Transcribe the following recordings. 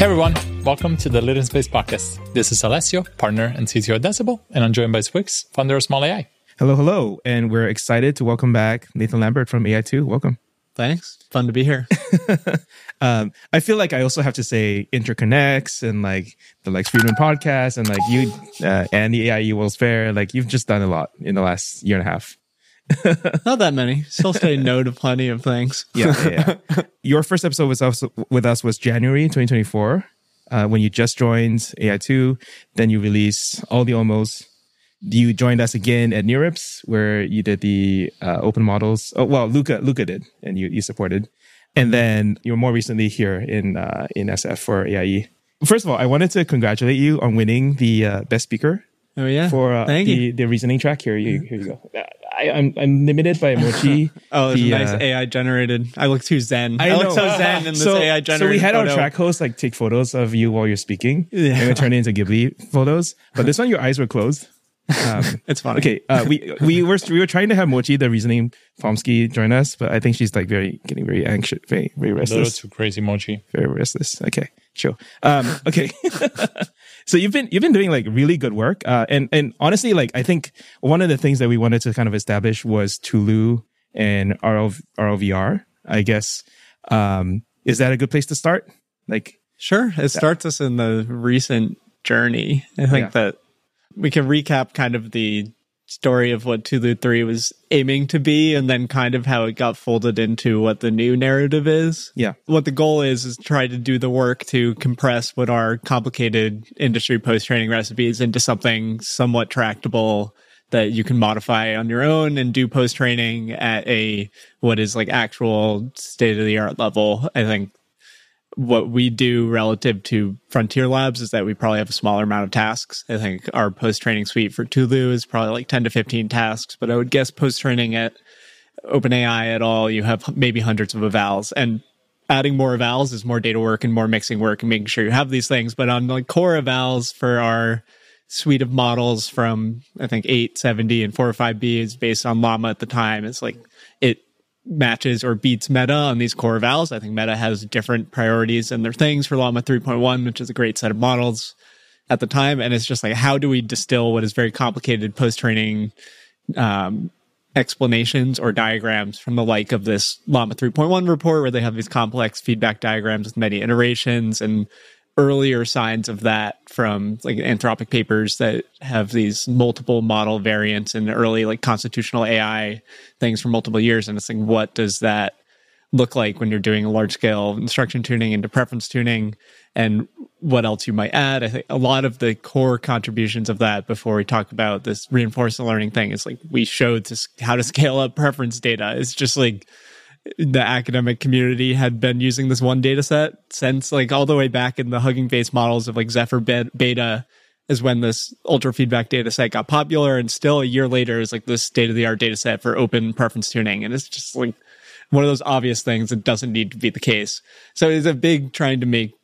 everyone, welcome to the Lit in Space podcast. This is Alessio, partner and CTO at Decibel, and I'm joined by Swix, founder of Small AI. Hello. And we're excited to welcome back Nathan Lambert from AI2. Welcome. Thanks. Fun to be here. I feel like I also have to say Interconnects and like the Lex Friedman podcast and like you and the AIE World's Fair. Like you've just done a lot in the last year and a half. Not that many. Still say no to plenty of things. Yeah. Your first episode with us was January 2024 when you just joined AI2. Then you released All the Almost. You joined us again at NeurIPS where you did the open models. Oh, well, Luca did, and you supported. And then you were more recently here in SF for AIE. First of all, I wanted to congratulate you on winning the best speaker. Oh yeah, for the reasoning track. Here you go. I'm limited by emoji. Oh, it's nice AI generated. I look too zen. I look so zen in this AI generated. So we had our track host like take photos of you while you're speaking, and we turned it into Ghibli photos. But this one, your eyes were closed. It's funny. Okay, we were trying to have Mochi, the reasoning Pomsky, join us, but I think she's like getting very anxious, very restless. A little too crazy, Mochi. Very restless. Okay, chill. Okay. So you've been doing like really good work, and honestly, like I think one of the things that we wanted to kind of establish was Tulu and RLVR. I guess is that a good place to start? Like, sure. It starts us in the recent journey. I think that we can recap kind of the story of what Tulu 3 was aiming to be and then kind of how it got folded into what the new narrative is. Yeah. What the goal is try to do the work to compress what are complicated industry post-training recipes into something somewhat tractable that you can modify on your own and do post-training at what is like actual state-of-the-art level. I think what we do relative to Frontier Labs is that we probably have a smaller amount of tasks. I think our post-training suite for Tulu is probably like 10 to 15 tasks, but I would guess post-training at OpenAI at all, you have maybe hundreds of evals. And adding more evals is more data work and more mixing work and making sure you have these things. But on like core evals for our suite of models from, I think, 870 and 405B is based on Llama at the time. It's like it matches or beats Meta on these core evals. I think Meta has different priorities and their things for Llama 3.1, which is a great set of models at the time. And it's just like, how do we distill what is very complicated post-training explanations or diagrams from the like of this Llama 3.1 report where they have these complex feedback diagrams with many iterations and earlier signs of that from like Anthropic papers that have these multiple model variants and early like constitutional AI things for multiple years. And it's like, what does that look like when you're doing a large scale instruction tuning into preference tuning and what else you might add? I think a lot of the core contributions of that before we talk about this reinforcement learning thing is like we showed how to scale up preference data. It's just like the academic community had been using this one data set since like all the way back in the Hugging Face models of like Zephyr Beta is when this ultra feedback data set got popular. And still a year later is like this state-of-the-art data set for open preference tuning. And it's just like one of those obvious things that doesn't need to be the case. So it's a big trying to make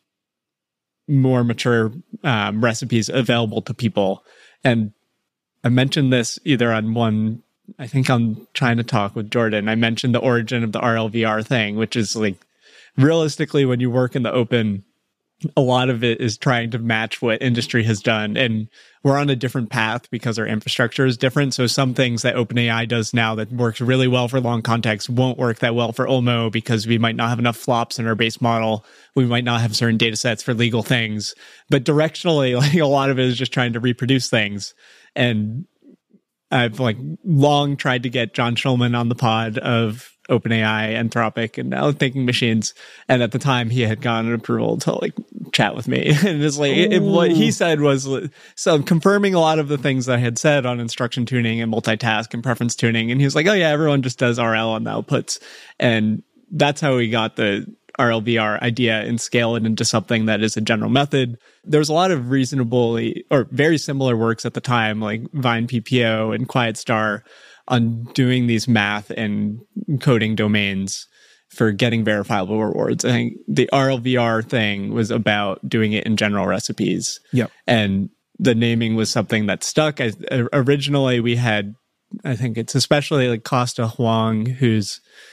more mature recipes available to people. And I mentioned this either on one, I think I'm trying to talk with Jordan. I mentioned the origin of the RLVR thing, which is like realistically, when you work in the open, a lot of it is trying to match what industry has done. And we're on a different path because our infrastructure is different. So some things that OpenAI does now that works really well for long context won't work that well for Olmo because we might not have enough flops in our base model. We might not have certain data sets for legal things. But directionally, like a lot of it is just trying to reproduce things. And I've like long tried to get John Schulman on the pod of OpenAI, Anthropic, and now Thinking Machines. And at the time, he had gotten approval to like chat with me. And it's like what he said was so confirming a lot of the things that I had said on instruction tuning and multitask and preference tuning. And he was like, "Oh yeah, everyone just does RL on the outputs," and that's how we got the RLVR idea and scale it into something that is a general method. There's a lot of reasonably or very similar works at the time, like Vine PPO and Quiet Star, on doing these math and coding domains for getting verifiable rewards. I think the RLVR thing was about doing it in general recipes. Yep. And the naming was something that stuck. Originally, we had, I think it's especially like Costa Huang, who's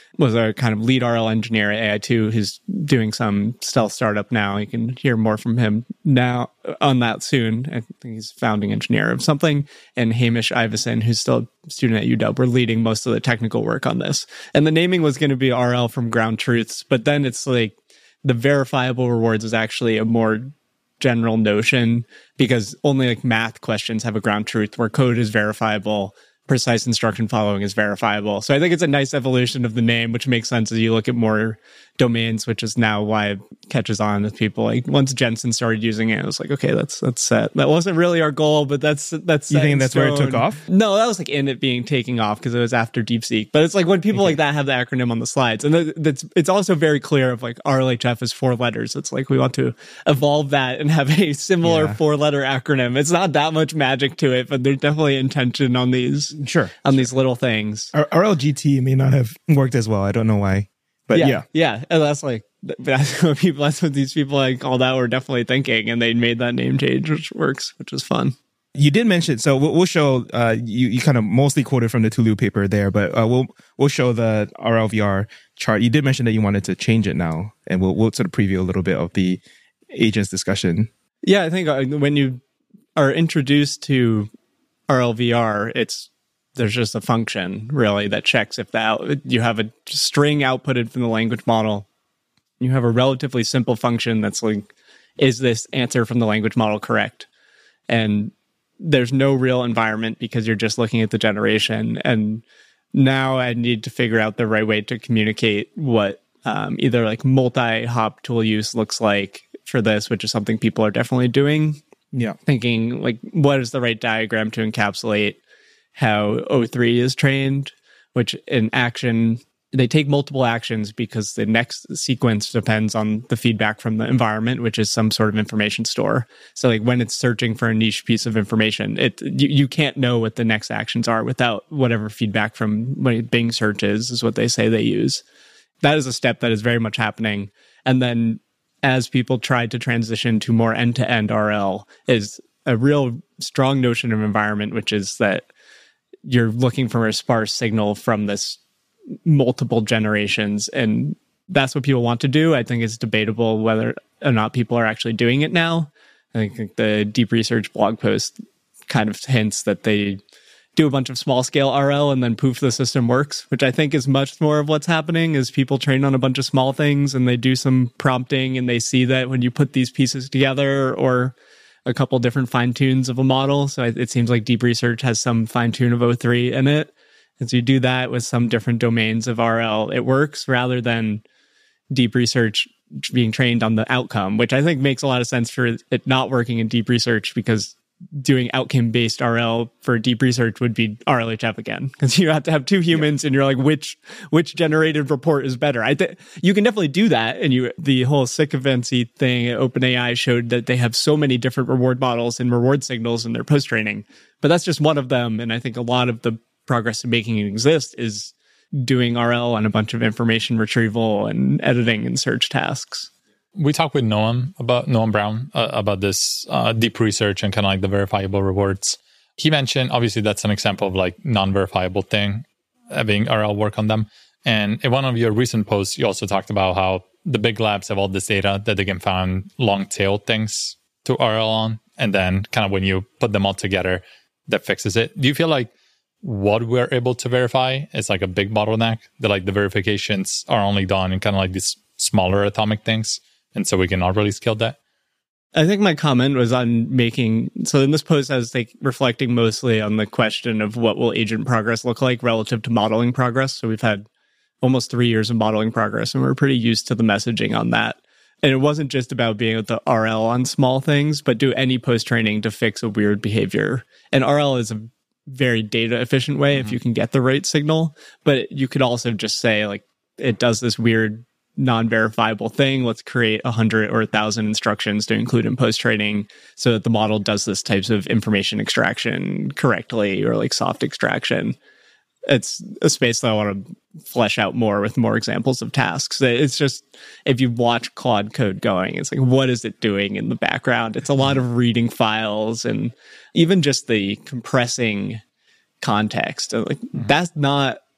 was a kind of lead RL engineer at AI2 who's doing some stealth startup now. You can hear more from him now on that soon. I think he's founding engineer of something. And Hamish Iveson, who's still a student at UW, were leading most of the technical work on this. And the naming was going to be RL from ground truths, but then it's like the verifiable rewards is actually a more general notion because only like math questions have a ground truth where code is verifiable. Precise instruction following is verifiable. So I think it's a nice evolution of the name, which makes sense as you look at more domains, which is now why it catches on with people. Like once Jensen started using it, it was like, okay, that's set. That wasn't really our goal, but that's You think that's where it took off? No, that was like in it being taking off because it was after DeepSeek. But it's like when people like that have the acronym on the slides, and it's also very clear of like RLHF is 4 letters. It's like we want to evolve that and have a similar 4-letter acronym. It's not that much magic to it, but there's definitely intention on these. These little things. RLGT may not have worked as well. I don't know why, but yeah. And that's what these people I called out were definitely thinking, and they made that name change, which works, which is fun. You did mention, so we'll show. You kind of mostly quoted from the Toulouse paper there, but we'll show the RLVR chart. You did mention that you wanted to change it now, and we'll sort of preview a little bit of the agents discussion. Yeah, I think when you are introduced to RLVR, there's just a function really that checks if you have a string outputted from the language model. You have a relatively simple function that's like, is this answer from the language model correct? And there's no real environment because you're just looking at the generation. And now I need to figure out the right way to communicate what either like multi-hop tool use looks like for this, which is something people are definitely doing. Yeah. Thinking like, what is the right diagram to encapsulate how O3 is trained, which in action, they take multiple actions because the next sequence depends on the feedback from the environment, which is some sort of information store. So like when it's searching for a niche piece of information, you can't know what the next actions are without whatever feedback from Bing searches is what they say they use. That is a step that is very much happening. And then as people try to transition to more end-to-end RL is a real strong notion of environment, which is that you're looking for a sparse signal from this multiple generations. And that's what people want to do. I think it's debatable whether or not people are actually doing it now. I think the Deep Research blog post kind of hints that they do a bunch of small scale RL and then poof, the system works, which I think is much more of what's happening is people train on a bunch of small things and they do some prompting and they see that when you put these pieces together or a couple different fine tunes of a model. So it seems like Deep Research has some fine tune of O3 in it. As you do that with some different domains of RL, it works rather than Deep Research being trained on the outcome, which I think makes a lot of sense for it not working in Deep Research because doing outcome-based RL for Deep Research would be RLHF again, because you have to have 2 humans and you're like, which generated report is better? You can definitely do that. And the whole sycophancy thing at OpenAI showed that they have so many different reward models and reward signals in their post-training. But that's just one of them. And I think a lot of the progress in making it exist is doing RL on a bunch of information retrieval and editing and search tasks. We talked with Noam Brown about this Deep Research and kind of like the verifiable rewards. He mentioned, obviously, that's an example of like non-verifiable thing, having RL work on them. And in one of your recent posts, you also talked about how the big labs have all this data that they can find long tail things to RL on. And then kind of when you put them all together, that fixes it. Do you feel like what we're able to verify is like a big bottleneck? That like the verifications are only done in kind of like these smaller atomic things? And so we cannot really scale that? I think my comment was on so in this post I was like reflecting mostly on the question of what will agent progress look like relative to modeling progress. So we've had almost 3 years of modeling progress and we're pretty used to the messaging on that. And it wasn't just about being able to RL on small things, but do any post-training to fix a weird behavior. And RL is a very data efficient way if you can get the right signal. But you could also just say like, it does this weird non-verifiable thing. Let's create 100 or 1,000 instructions to include in post-training so that the model does this types of information extraction correctly or like soft extraction. It's a space that I want to flesh out more with more examples of tasks. It's just, if you watch Claude code going, it's like, what is it doing in the background? It's a lot of reading files and even just the compressing context. Like that's not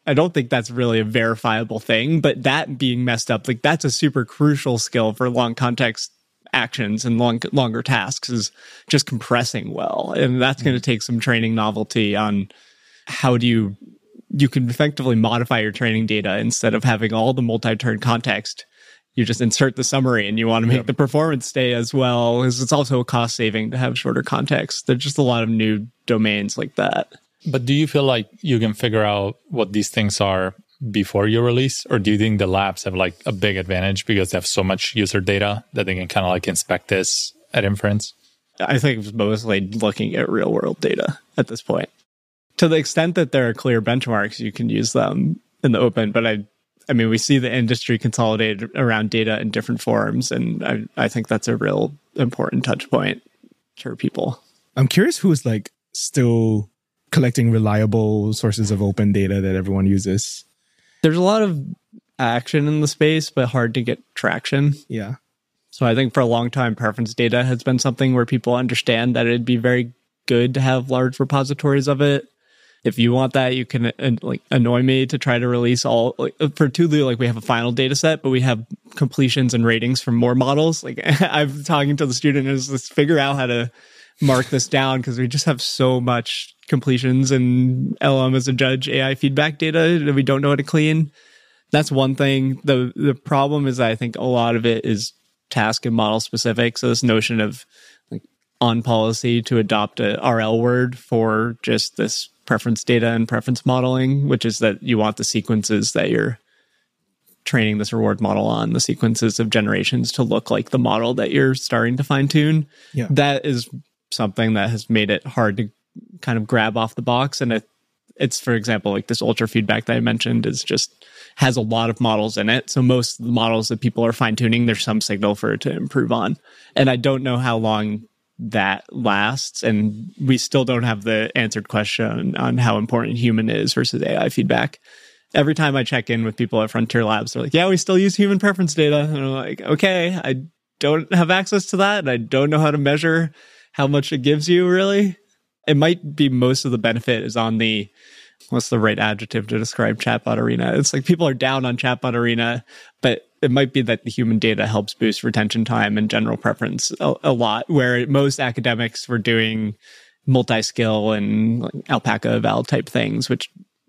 I don't think that's really a verifiable thing, but that being messed up, like that's a super crucial skill for long context actions and longer tasks, is just compressing well. And that's going to take some training novelty on how do you can effectively modify your training data instead of having all the multi-turn context. You just insert the summary and you want to make the performance stay as well, because it's also a cost saving to have shorter context. There's just a lot of new domains like that. But do you feel like you can figure out what these things are before you release? Or do you think the labs have like a big advantage because they have so much user data that they can kind of like inspect this at inference? I think it's mostly looking at real world data at this point. To the extent that there are clear benchmarks, you can use them in the open. But I mean, we see the industry consolidated around data in different forms. And I think that's a real important touch point for people. I'm curious who's like still collecting reliable sources of open data that everyone uses. There's a lot of action in the space, but hard to get traction. Yeah. So I think for a long time, preference data has been something where people understand that it'd be very good to have large repositories of it. If you want that, you can like annoy me to try to release all, like, for Tulu, like we have a final data set, but we have completions and ratings from more models. Like I'm talking to the student is let's figure out how to mark this down, because we just have so much completions and LM as a judge AI feedback data that we don't know how to clean. That's one thing. The problem is I think a lot of it is task and model specific. So this notion of like on policy to adopt a RL word for just this preference data and preference modeling, which is that you want the sequences that you're training this reward model on, the sequences of generations to look like the model that you're starting to fine tune. Yeah. That is something that has made it hard to kind of grab off the box. And it's, for example, like this ultra feedback that I mentioned is just has a lot of models in it. So most of the models that people are fine tuning, there's some signal for it to improve on. And I don't know how long that lasts. And we still don't have the answered question on how important human is versus AI feedback. Every time I check in with people at Frontier Labs, they're like, yeah, we still use human preference data. And I'm like, okay, I don't have access to that. And I don't know how to measure how much it gives you, really. It might be most of the benefit is on the, what's the right adjective to describe Chatbot Arena? It's like people are down on Chatbot Arena, but it might be that the human data helps boost retention time and general preference a lot, where most academics were doing multi-skill and like alpaca eval type things, which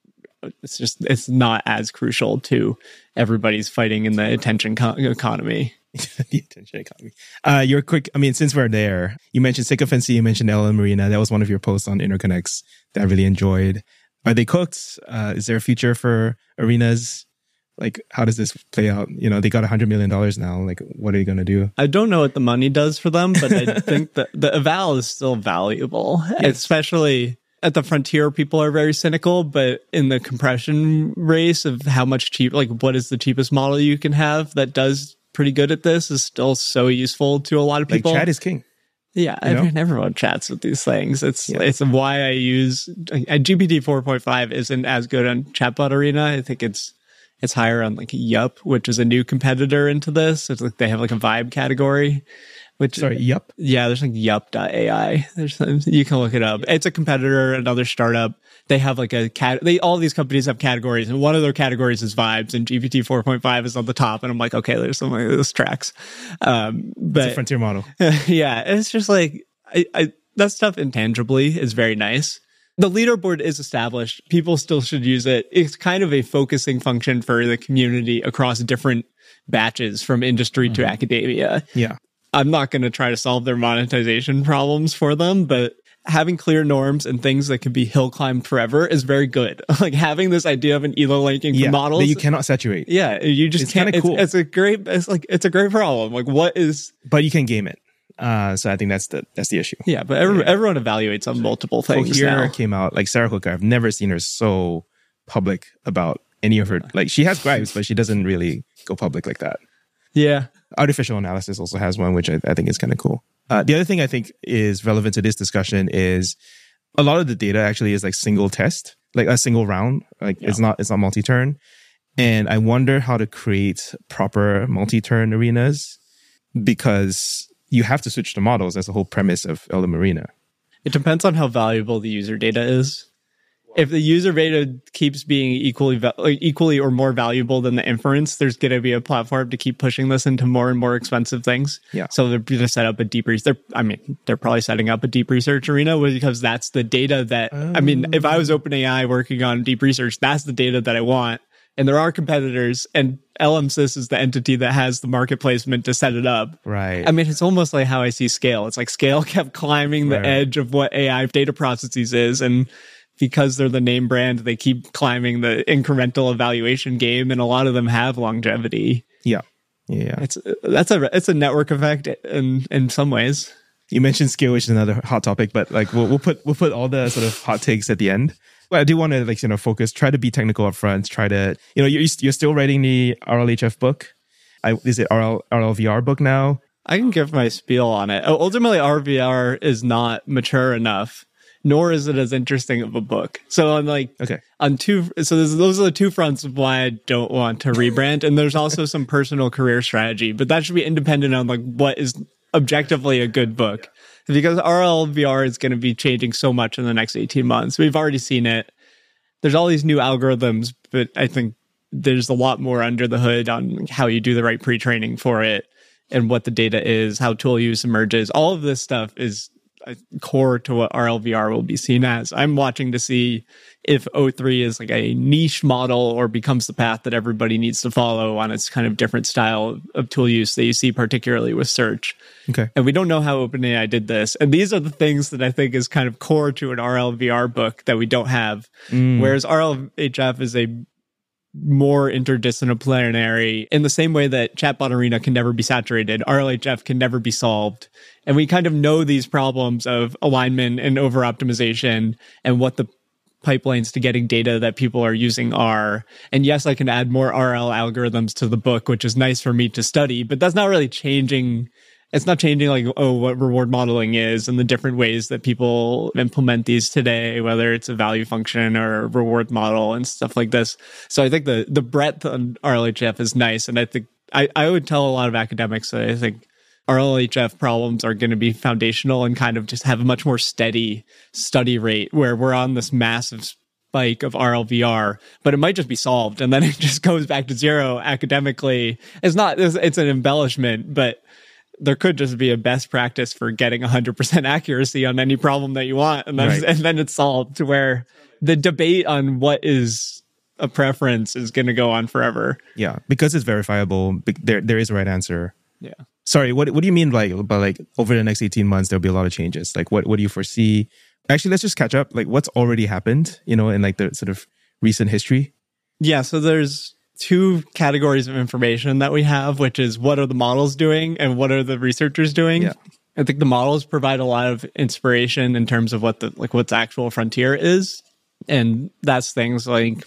it's not as crucial to everybody's fighting in the attention economy. The attention economy. Your quick, I mean, since we're there, you mentioned sycophancy, you mentioned LM Arena. That was one of your posts on Interconnects that I really enjoyed. Are they cooked? Is there a future for arenas? Like, how does this play out? You know, they got $100 million now. Like, what are you going to do? I don't know what the money does for them, but I think that the eval is still valuable, yes. Especially at the frontier. People are very cynical, but in the compression race of how much cheap, like what is the cheapest model you can have that does pretty good at this is still so useful to a lot of people. Like chat is king. Yeah, I mean, everyone chats with these things. It's why I use GPT 4.5 isn't as good on Chatbot Arena. I think it's higher on like Yup, which is a new competitor into this. It's like they have like a vibe category. Yup? Yeah, there's like Yup.ai. You can look it up. It's a competitor, another startup. They have like all these companies have categories, and one of their categories is vibes, and GPT 4.5 is on the top. And I'm like, okay, there's something this tracks. But it's a frontier model. Yeah, it's just like that stuff intangibly is very nice. The leaderboard is established. People still should use it. It's kind of a focusing function for the community across different batches from industry to academia. Yeah. I'm not going to try to solve their monetization problems for them, but having clear norms and things that can be hill climbed forever is very good. Like having this idea of an ELO linking for models that you cannot saturate. Yeah, you just can't. Kind of cool. It's a great problem. Like what is? But you can game it. So I think that's the issue. Yeah, but everyone evaluates on multiple things. Cohere came out, like Sarah Hooker. I've never seen her so public about any of her. Like she has gripes, but she doesn't really go public like that. Yeah. Artificial Analysis also has one, which I think is kind of cool. The other thing I think is relevant to this discussion is a lot of the data actually is like single test, like a single round. Like it's not multi-turn. And I wonder how to create proper multi-turn arenas, because you have to switch the models. That's the whole premise of LM Arena. It depends on how valuable the user data is. if the user data keeps being equally or more valuable than the inference, there's going to be a platform to keep pushing this into more and more expensive things. Yeah. So they're going to set up a deep research. They're probably setting up a deep research arena because that's the data that, if I was OpenAI working on deep research, that's the data that I want. And there are competitors, and LMSys is the entity that has the market placement to set it up. Right. It's almost like how I see Scale. It's like Scale kept climbing the edge of what AI data processes is, and because they're the name brand, they keep climbing the incremental evaluation game, and a lot of them have longevity. Yeah. It's a network effect in some ways. You mentioned Scale, which is another hot topic, but like we'll put all the sort of hot takes at the end. But I do want to focus, try to be technical up front, try to, you're still writing the RLHF book. Is it RLVR book now? I can give my spiel on it. Ultimately, RVR is not mature enough, nor is it as interesting of a book. So those are the two fronts of why I don't want to rebrand. And there's also some personal career strategy, but that should be independent on what is objectively a good book. Because RLVR is going to be changing so much in the next 18 months. We've already seen it. There's all these new algorithms, but I think there's a lot more under the hood on how you do the right pre-training for it and what the data is, how tool use emerges. All of this stuff is core to what RLVR will be seen as. I'm watching to see if O3 is like a niche model or becomes the path that everybody needs to follow on its kind of different style of tool use that you see particularly with search. Okay. And we don't know how OpenAI did this. And these are the things that I think is kind of core to an RLVR book that we don't have. Whereas RLHF is a more interdisciplinary, in the same way that Chatbot Arena can never be saturated, RLHF can never be solved. And we kind of know these problems of alignment and over-optimization and what the pipelines to getting data that people are using are. And yes, I can add more RL algorithms to the book, which is nice for me to study, but that's not really changing. It's not changing what reward modeling is and the different ways that people implement these today, whether it's a value function or a reward model and stuff like this. So I think the breadth on RLHF is nice. And I think I would tell a lot of academics that I think RLHF problems are going to be foundational and kind of just have a much more steady study rate where we're on this massive spike of RLVR, but it might just be solved and then it just goes back to zero academically. It's an embellishment, but there could just be a best practice for getting 100% accuracy on any problem that you want. And then it's solved, to where the debate on what is a preference is going to go on forever. Yeah, because it's verifiable. There is a right answer. Yeah. Sorry, what do you mean by over the next 18 months, there'll be a lot of changes? Like what do you foresee? Actually, let's just catch up. Like what's already happened, in like the sort of recent history? Yeah, so there's two categories of information that we have, which is what are the models doing and what are the researchers doing. Yeah. I think the models provide a lot of inspiration in terms of what what's actual frontier is. And that's things like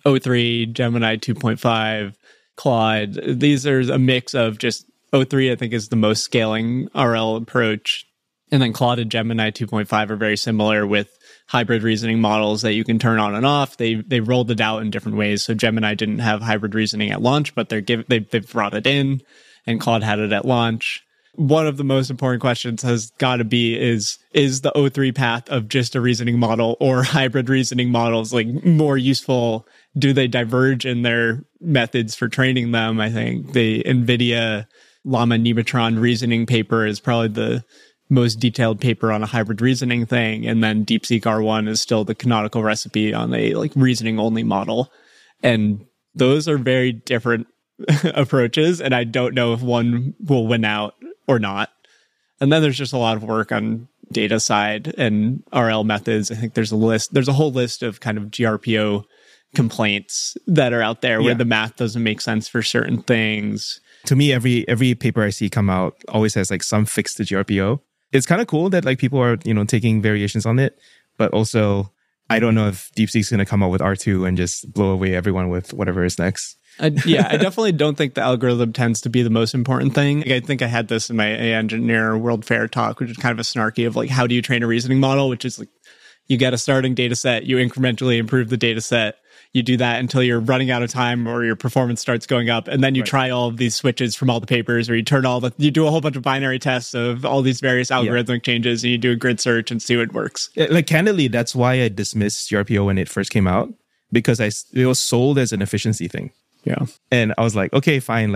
O3, Gemini 2.5, Claude. These are a mix of just O3, I think, is the most scaling RL approach. And then Claude and Gemini 2.5 are very similar with hybrid reasoning models that you can turn on and off. They rolled it out in different ways. So Gemini didn't have hybrid reasoning at launch, but they've brought it in, and Claude had it at launch. One of the most important questions has got to be is the O3 path of just a reasoning model or hybrid reasoning models more useful? Do they diverge in their methods for training them? I think the NVIDIA Llama Nematron reasoning paper is probably the most detailed paper on a hybrid reasoning thing. And then DeepSeek R1 is still the canonical recipe on a reasoning only model. And those are very different approaches. And I don't know if one will win out or not. And then there's just a lot of work on data side and RL methods. I think there's a whole list of kind of GRPO complaints that are out there where the math doesn't make sense for certain things. To me, every paper I see come out always has some fix to GRPO. It's kind of cool that people are, taking variations on it, but also I don't know if DeepSeek's going to come out with R2 and just blow away everyone with whatever is next. I definitely don't think the algorithm tends to be the most important thing. I think I had this in my AI Engineer World Fair talk, which is kind of a snarky of how do you train a reasoning model, which is you get a starting data set, you incrementally improve the data set, You do that until you're running out of time or your performance starts going up. And then you try all of these switches from all the papers, or you do a whole bunch of binary tests of all these various algorithmic changes, and you do a grid search and see what works. Like, candidly, that's why I dismissed CRPO when it first came out, because it was sold as an efficiency thing. Yeah. And I was like, okay, fine.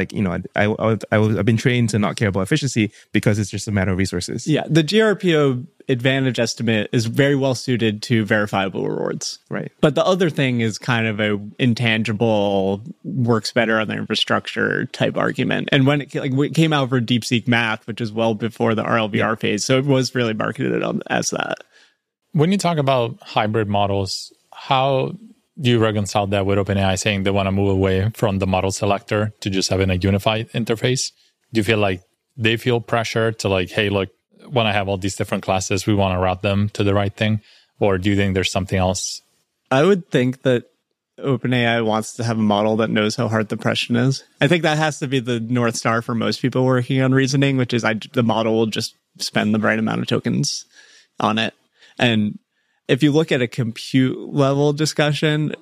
I've been trained to not care about efficiency because it's just a matter of resources. Yeah. The GRPO advantage estimate is very well suited to verifiable rewards. Right. But the other thing is kind of a intangible, works better on the infrastructure type argument. And when it came out for DeepSeek Math, which is well before the RLVR phase, so it was really marketed as that. When you talk about hybrid models, how do you reconcile that with OpenAI saying they want to move away from the model selector to just having a unified interface? Do you feel like they feel pressure to like, hey, look, when I have all these different classes, we want to route them to the right thing? Or do you think there's something else? I would think that OpenAI wants to have a model that knows how hard the question is. I think that has to be the North Star for most people working on reasoning, which is the model will just spend the right amount of tokens on it. And if you look at a compute level discussion,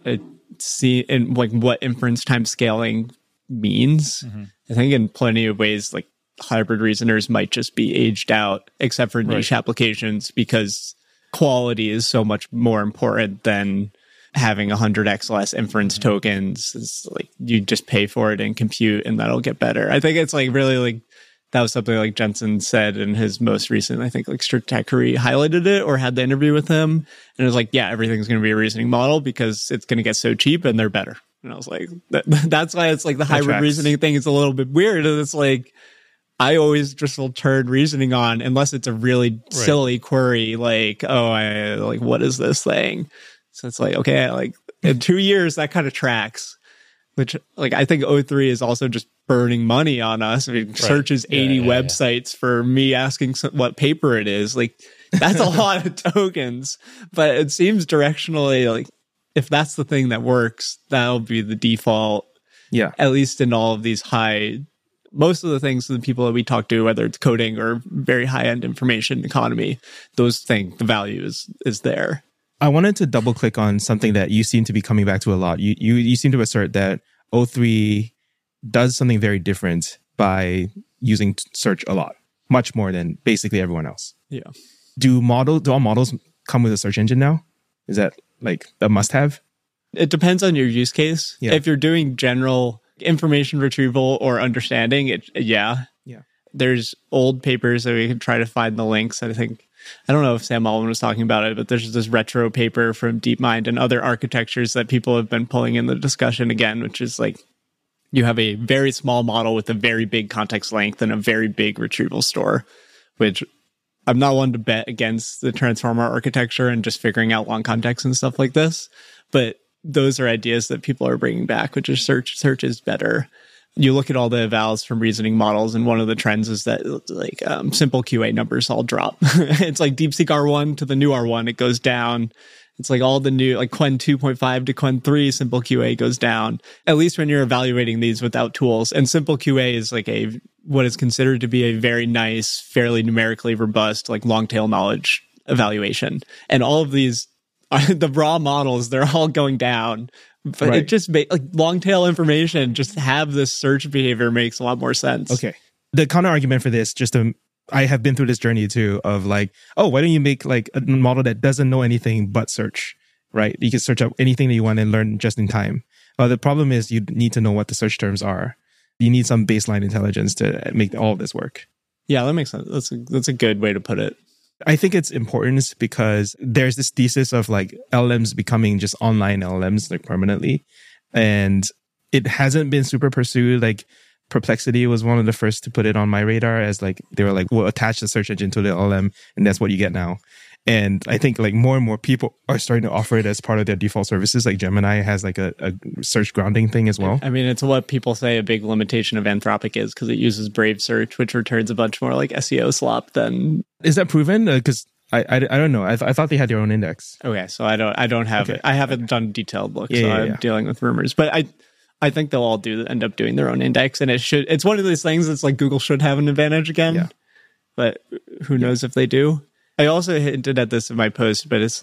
in like what inference time scaling means, I think in plenty of ways, like hybrid reasoners might just be aged out, except for niche applications, because quality is so much more important than having 100x less inference tokens. It's like you just pay for it in compute and that'll get better. I think it's like really like that was something like Jensen said in his most recent, I think like Stratechery highlighted it or had the interview with him. And it was like, yeah, everything's going to be a reasoning model because it's going to get so cheap and they're better. And I was like, that's why it's like the hybrid reasoning thing is a little bit weird. And it's like, I always just will turn reasoning on unless it's a really silly query. Like, what is this thing? So it's like, okay, like in 2 years, that kind of tracks. Which, like, I think O3 is also just burning money on us. I mean, searches 80 websites for me asking what paper it is. Like, that's a lot of tokens. But it seems directionally, like, if that's the thing that works, that'll be the default. Yeah. At least in all of these most of the things the people that we talk to, whether it's coding or very high-end information economy, the value is there. I wanted to double click on something that you seem to be coming back to a lot. You seem to assert that O3 does something very different by using search a lot, much more than basically everyone else. Yeah. Do all models come with a search engine now? Is that like a must-have? It depends on your use case. Yeah. If you're doing general information retrieval or understanding, yeah. There's old papers that we can try to find the links. I don't know if Sam Altman was talking about it, but there's this retro paper from DeepMind and other architectures that people have been pulling in the discussion again, which is like you have a very small model with a very big context length and a very big retrieval store, which I'm not one to bet against the transformer architecture and just figuring out long context and stuff like this. But those are ideas that people are bringing back, which is search is better. You look at all the evals from reasoning models, and one of the trends is that like simple QA numbers all drop. It's like DeepSeek R1 to the new R1, it goes down. It's like all the new, like Qwen 2.5 to Qwen 3, simple QA goes down, at least when you're evaluating these without tools. And simple QA is like what is considered to be a very nice, fairly numerically robust, like long tail knowledge evaluation. And all of these, the raw models, they're all going down. But it just makes like long tail information, just have this search behavior makes a lot more sense. Okay. The counter argument for this, I have been through this journey too of like, oh, why don't you make like a model that doesn't know anything but search, right? You can search up anything that you want and learn just in time. The problem is you need to know what the search terms are. You need some baseline intelligence to make all of this work. Yeah, that makes sense. That's a good way to put it. I think it's important because there's this thesis of like LLMs becoming just online LLMs like permanently. And it hasn't been super pursued. Like Perplexity was one of the first to put it on my radar as like, they were like, we'll attach the search engine to the LLM and that's what you get now. And I think like more and more people are starting to offer it as part of their default services. Like Gemini has like a search grounding thing as well. I mean, it's what people say a big limitation of Anthropic is because it uses Brave Search, which returns a bunch more like SEO slop than. Is that proven? Because I don't know. I thought they had their own index. Okay, so I don't have it. I haven't done detailed looks, so I'm dealing with rumors. But I think they'll all end up doing their own index, and it's one of these things that's like Google should have an advantage again. Yeah. But who knows if they do? I also hinted at this in my post, but it's like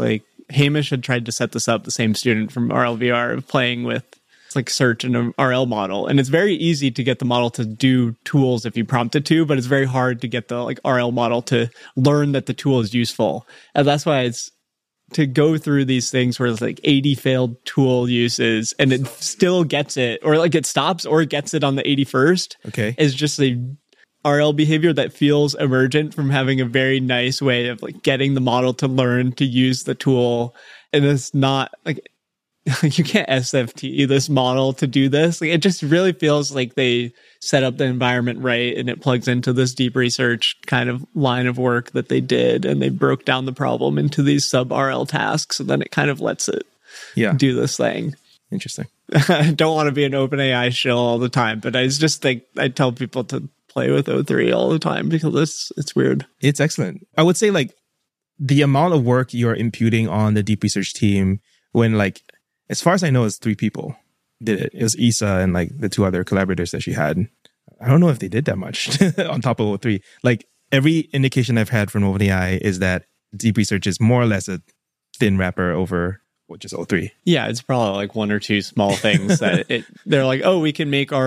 Hamish had tried to set this up, the same student from RLVR, of playing with like search in an RL model. And it's very easy to get the model to do tools if you prompt it to, but it's very hard to get the like RL model to learn that the tool is useful. And that's why it's to go through these things where it's like 80 failed tool uses and it still gets it, or like it stops or it gets it on the 81st. Okay. Is just a RL behavior that feels emergent from having a very nice way of like getting the model to learn to use the tool. And it's not like you can't SFT this model to do this. Like, it just really feels like they set up the environment right and it plugs into this deep research kind of line of work that they did, and they broke down the problem into these sub RL tasks, and then it kind of lets it do this thing. Interesting. I don't want to be an OpenAI shill all the time, but I just think I tell people to play with O3 all the time because it's weird. It's excellent. I would say like the amount of work you're imputing on the deep research team when like, as far as I know, it's 3 people did it. It was Isa and like the 2 other collaborators that she had. I don't know if they did that much on top of O3. Like every indication I've had from OpenAI is that deep research is more or less a thin wrapper over just O3. Yeah, it's probably like 1 or 2 small things that they're like, oh, we can make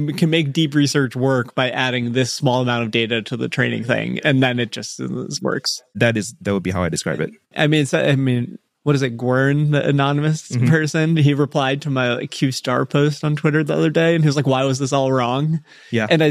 deep research work by adding this small amount of data to the training thing, and then it just works. That would be how I describe it. What is it, Gwern, the anonymous person? He replied to my like, Q star post on Twitter the other day, and he was like, "Why was this all wrong?" Yeah, and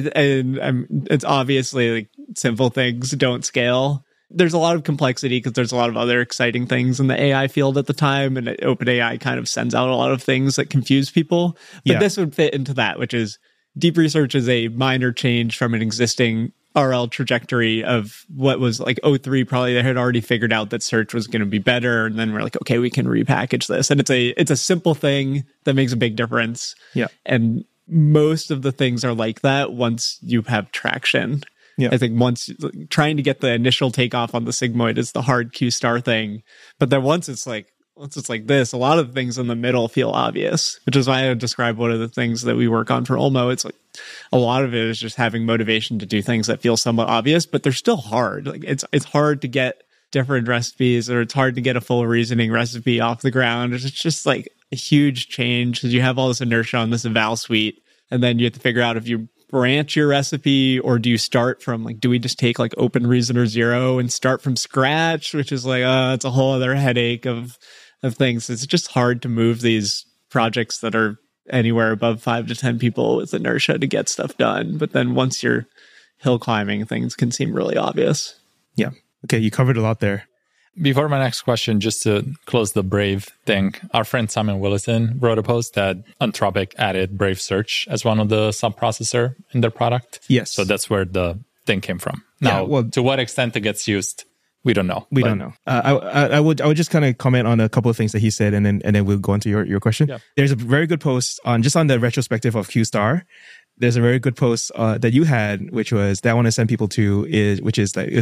it's obviously like simple things don't scale. There's a lot of complexity because there's a lot of other exciting things in the AI field at the time, and OpenAI kind of sends out a lot of things that confuse people. But this would fit into that, which is deep research is a minor change from an existing RL trajectory of what was like O3. Probably they had already figured out that search was going to be better, and then we're like, okay, we can repackage this, and it's a simple thing that makes a big difference. Yeah, and most of the things are like that once you have traction. Yeah, I think once trying to get the initial takeoff on the sigmoid is the hard Q star thing, but then once it's like this, a lot of the things in the middle feel obvious, which is why I would describe one of the things that we work on for Olmo. It's like a lot of it is just having motivation to do things that feel somewhat obvious, but they're still hard. Like it's hard to get different recipes, or it's hard to get a full reasoning recipe off the ground. It's just like a huge change because you have all this inertia on this eval suite, and then you have to figure out if you branch your recipe, or do you start from like, do we just take like Open Reasoner 0 and start from scratch, which is like, it's a whole other headache of things. It's just hard to move these projects that are anywhere above 5 to 10 people with inertia to get stuff done. But then once you're hill climbing, things can seem really obvious. Yeah. Okay. You covered a lot there. Before my next question, just to close the Brave thing, our friend Simon Willison wrote a post that Anthropic added Brave Search as one of the sub-processor in their product. Yes. So that's where the thing came from. Now, to what extent it gets used, we don't know. We don't know. I would just kind of comment on a couple of things that he said, and then we'll go into your question. Yeah. There's a very good post on the retrospective of Q star. There's a very good post that you had, which was that I want to send people to was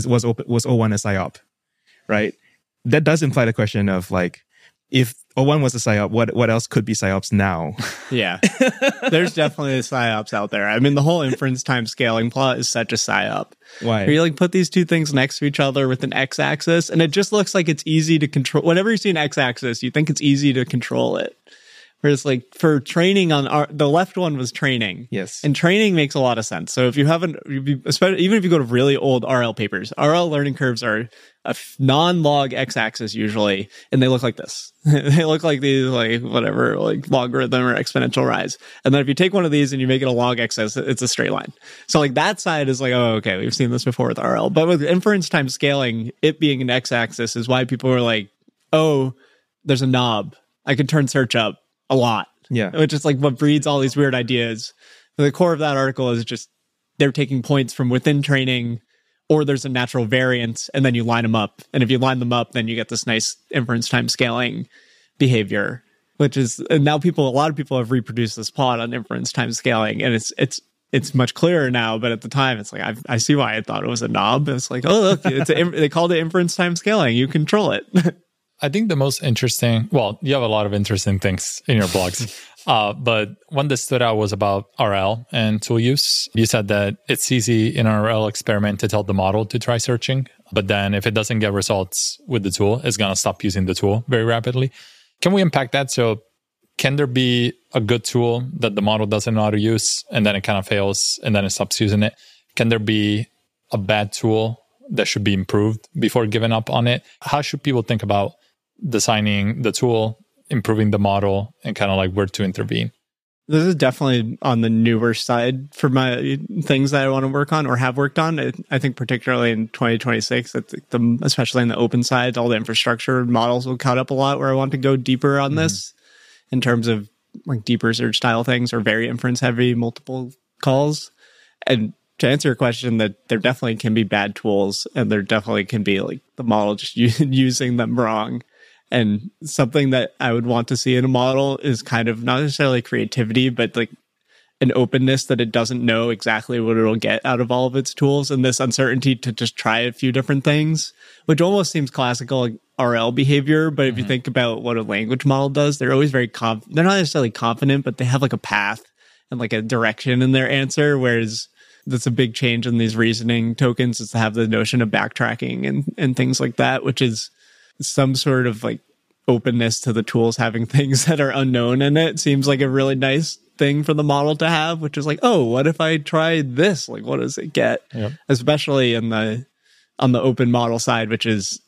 O1 a PSYOP, right? That does imply the question of like, if O1 was a PSYOP, what else could be PSYOPs now? Yeah, there's definitely PSYOPs out there. I mean, the whole inference time scaling plot is such a PSYOP. Why? Where you like put these two things next to each other with an x-axis, and it just looks like it's easy to control. Whenever you see an x-axis, you think it's easy to control it. Whereas like for training on the left one was training. Yes. And training makes a lot of sense. So if you haven't, especially even if you go to really old RL papers, RL learning curves are a non-log x-axis usually, and they look like this. They look like these like whatever, like logarithm or exponential rise. And then if you take one of these and you make it a log axis, it's a straight line. So like that side is like, oh, okay, we've seen this before with RL. But with inference time scaling, it being an x-axis is why people are like, oh, there's a knob. I can turn search up a lot. Yeah. Which is like what breeds all these weird ideas. The core of that article is just they're taking points from within training, or there's a natural variance, and then you line them up. And if you line them up, then you get this nice inference time scaling behavior, which is, and now a lot of people have reproduced this plot on inference time scaling, and it's much clearer now. But at the time, it's like, I see why I thought it was a knob. It's like, oh, look, they called it inference time scaling. You control it. I think the most interesting, well, you have a lot of interesting things in your blogs. But one that stood out was about RL and tool use. You said that it's easy in an RL experiment to tell the model to try searching, but then if it doesn't get results with the tool, it's going to stop using the tool very rapidly. Can we unpack that? So can there be a good tool that the model doesn't know how to use and then it kind of fails and then it stops using it? Can there be a bad tool that should be improved before giving up on it? How should people think about designing the tool, improving the model, and kind of like where to intervene? This is definitely on the newer side for my things that I want to work on or have worked on. I think particularly in 2026, especially in the open side, all the infrastructure models will cut up a lot where I want to go deeper on this in terms of like deeper search style things or very inference heavy multiple calls. And to answer your question, that there definitely can be bad tools and there definitely can be like the model just using them wrong. And something that I would want to see in a model is kind of not necessarily creativity, but like an openness that it doesn't know exactly what it'll get out of all of its tools, and this uncertainty to just try a few different things, which almost seems classical like RL behavior. But if you think about what a language model does, they're always very they're not necessarily confident, but they have like a path and like a direction in their answer. Whereas that's a big change in these reasoning tokens, is to have the notion of backtracking and things like that, which is some sort of like openness to the tools having things that are unknown in it. Seems like a really nice thing for the model to have, which is like, oh, what if I try this? Like, what does it get? Yep. Especially on the open model side, which is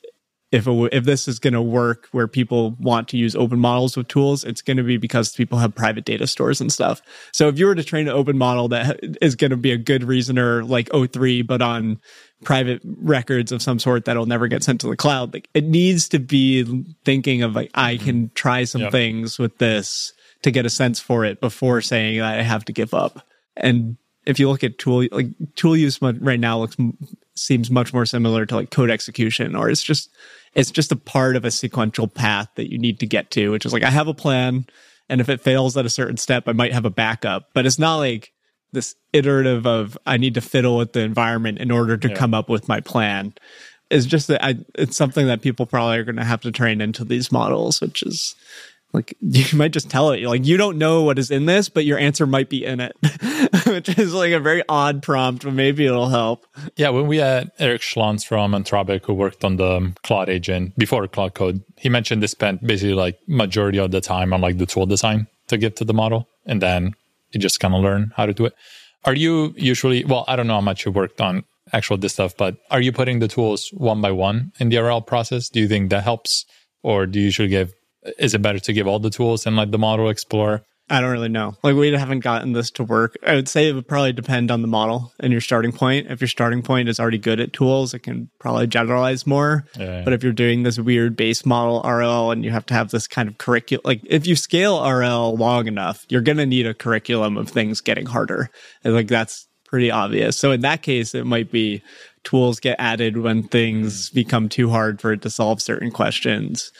if this is going to work where people want to use open models with tools, it's going to be because people have private data stores and stuff. So if you were to train an open model that is going to be a good reasoner like O3, but on private records of some sort that'll never get sent to the cloud, like it needs to be thinking of like, I can try some things with this to get a sense for it before saying that I have to give up. And if you look at tool use right now seems much more similar to like code execution, or it's just a part of a sequential path that you need to get to, which is like, I have a plan, and if it fails at a certain step, I might have a backup. But it's not like this iterative of I need to fiddle with the environment in order to come up with my plan. It's just that it's something that people probably are going to have to train into these models, which is like, you might just tell it, like, you don't know what is in this, but your answer might be in it, which is like a very odd prompt, but maybe it'll help. Yeah, when we had Eric Schlons from Anthropic, who worked on the Claude agent before Claude Code, he mentioned they spent basically like majority of the time on like the tool design to give to the model, and then you just kind of learn how to do it. Are you usually, well, I don't know how much you worked on actual this stuff, but are you putting the tools one by one in the RL process? Do you think that helps? Or do you usually is it better to give all the tools and let the model explore? I don't really know. Like, we haven't gotten this to work. I would say it would probably depend on the model and your starting point. If your starting point is already good at tools, it can probably generalize more. Yeah. But if you're doing this weird base model RL and you have to have this kind of curriculum, like if you scale RL long enough, you're going to need a curriculum of things getting harder. And like, that's pretty obvious. So in that case, it might be tools get added when things become too hard for it to solve certain questions,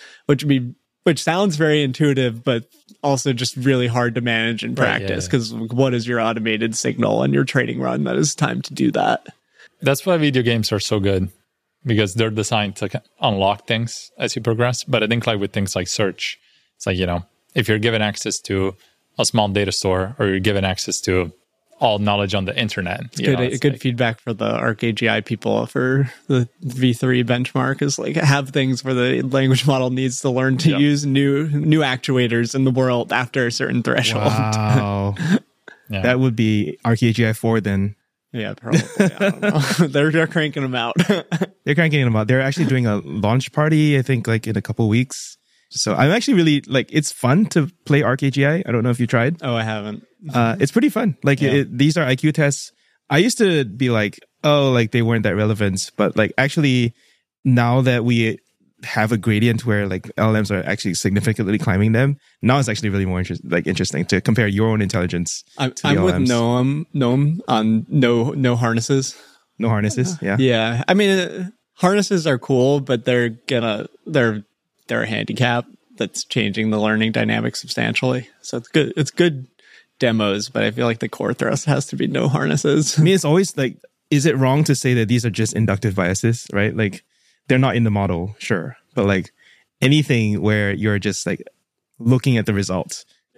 which sounds very intuitive, but also just really hard to manage in practice, because what is your automated signal and your training run that is time to do that? That's why video games are so good, because they're designed to unlock things as you progress. But I think like with things like search, it's like, if you're given access to a small data store, or you're given access to all knowledge on the internet. It's good feedback for the ArcAGI people for the V3 benchmark is like, have things where the language model needs to learn to use new actuators in the world after a certain threshold. Wow. That would be ArcAGI 4 then. Yeah, probably. I don't know. They're cranking them out. They're cranking them out. They're actually doing a launch party, I think, like in a couple of weeks. So I'm actually really like, it's fun to play ArcAGI. I don't know if you tried. Oh, I haven't. It's pretty fun. Like these are IQ tests. I used to be like, oh, like they weren't that relevant. But like actually now that we have a gradient where like LLMs are actually significantly climbing them, now it's actually really more interesting to compare your own intelligence to the I'm LLMs. with Noam on no harnesses. No harnesses. Yeah. Yeah. I mean, harnesses are cool, but they're a handicap that's changing the learning dynamic substantially. So it's good. It's good demos, but I feel like the core thrust has to be no harnesses. I mean, it's always like, is it wrong to say that these are just inductive biases, right? Like they're not in the model, sure. But like anything where you're just like looking at the results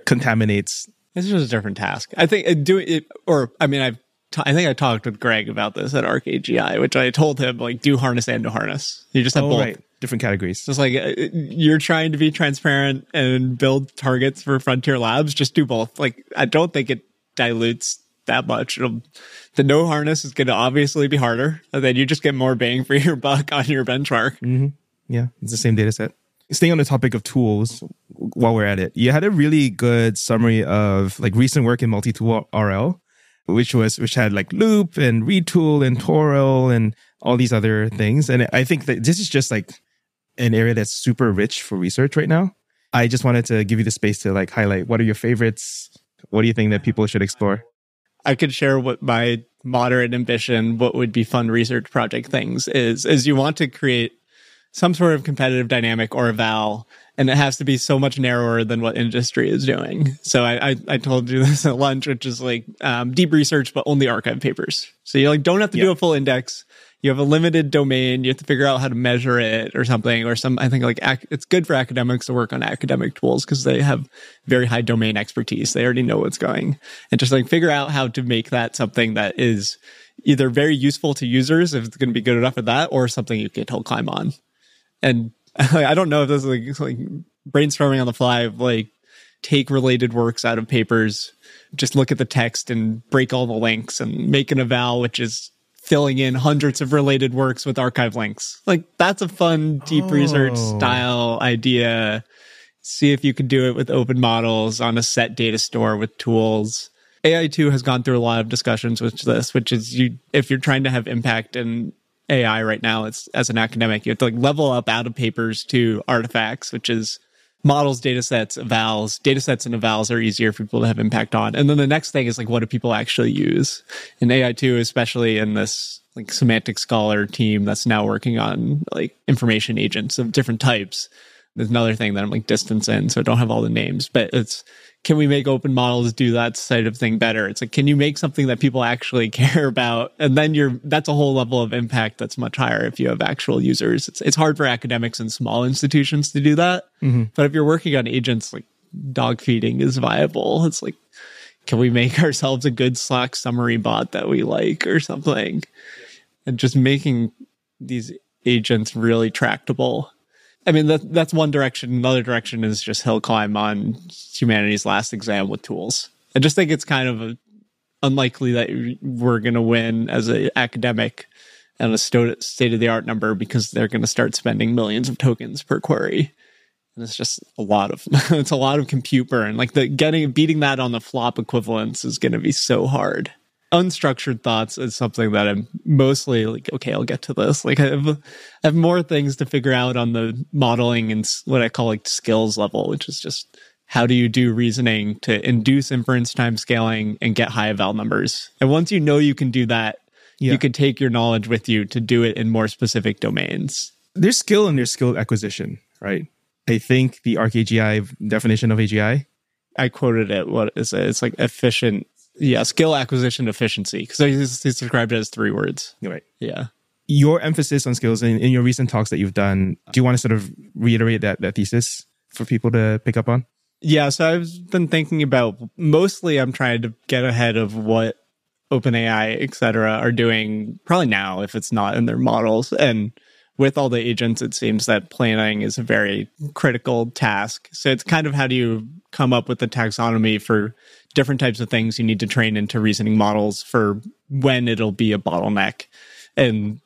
contaminates. It's just a different task. I think doing it, or I mean, I think I talked with Greg about this at ArcAGI, which I told him, like, do harness and no harness. You just have both. Right. Different categories. Just like you're trying to be transparent and build targets for frontier labs, just do both. Like, I don't think it dilutes that much. The no harness is going to obviously be harder, and then you just get more bang for your buck on your benchmark. Mm-hmm. Yeah, it's the same data set. Staying on the topic of tools, while we're at it, you had a really good summary of like recent work in multi-tool RL, which had like Loop and Retool and Torl and all these other things. And I think that this is just like an area that's super rich for research right now. I just wanted to give you the space to like highlight what are your favorites. What do you think that people should explore? I could share what my moderate ambition, what would be fun research project things is you want to create some sort of competitive dynamic or eval, and it has to be so much narrower than what industry is doing. So I told you this at lunch, which is like deep research, but only archive papers. So you like don't have to do a full index. You have a limited domain. You have to figure out how to measure it or something, or I think like it's good for academics to work on academic tools because they have very high domain expertise. They already know what's going, and just like figure out how to make that something that is either very useful to users if it's going to be good enough at that, or something you can hill climb on. And I don't know if this is like brainstorming on the fly of like take related works out of papers, just look at the text and break all the links and make an eval, which is filling in hundreds of related works with archive links. Like that's a fun deep research style idea. See if you could do it with open models on a set data store with tools. AI2 has gone through a lot of discussions with this, which is if you're trying to have impact in AI right now, it's as an academic, you have to like level up out of papers to artifacts, which is models, data sets, evals. Data sets and evals are easier for people to have impact on. And then the next thing is like, what do people actually use? In AI2, especially in this like semantic scholar team that's now working on like information agents of different types. There's another thing that I'm like distance in, so I don't have all the names, but it's, can we make open models do that side of thing better? It's like, can you make something that people actually care about? And then that's a whole level of impact that's much higher if you have actual users. It's hard for academics and small institutions to do that. Mm-hmm. But if you're working on agents, like dog feeding is viable. It's like, can we make ourselves a good Slack summary bot that we like or something? And just making these agents really tractable. I mean, that's one direction. Another direction is just hill climb on humanity's last exam with tools. I just think it's kind of unlikely that we're going to win as an academic and a state-of-the-art number because they're going to start spending millions of tokens per query. And it's just it's a lot of compute burn. Like beating that on the flop equivalence is going to be so hard. Unstructured thoughts is something that I'm mostly like, okay, I'll get to this. Like I have more things to figure out on the modeling and what I call like skills level, which is just how do you do reasoning to induce inference time scaling and get high eval numbers. And once you know you can do that, you can take your knowledge with you to do it in more specific domains. There's skill and there's skill acquisition, right? I think the ArcAGI definition of AGI, I quoted it. What is it? It's like efficient. Yeah, skill acquisition efficiency. Because he's described it as 3 words. Right. Yeah. Your emphasis on skills in your recent talks that you've done, do you want to sort of reiterate that thesis for people to pick up on? Yeah, so I've been thinking about, mostly I'm trying to get ahead of what OpenAI, et cetera, are doing probably now if it's not in their models. And with all the agents, it seems that planning is a very critical task. So it's kind of how do you come up with the taxonomy for different types of things you need to train into reasoning models for when it'll be a bottleneck. And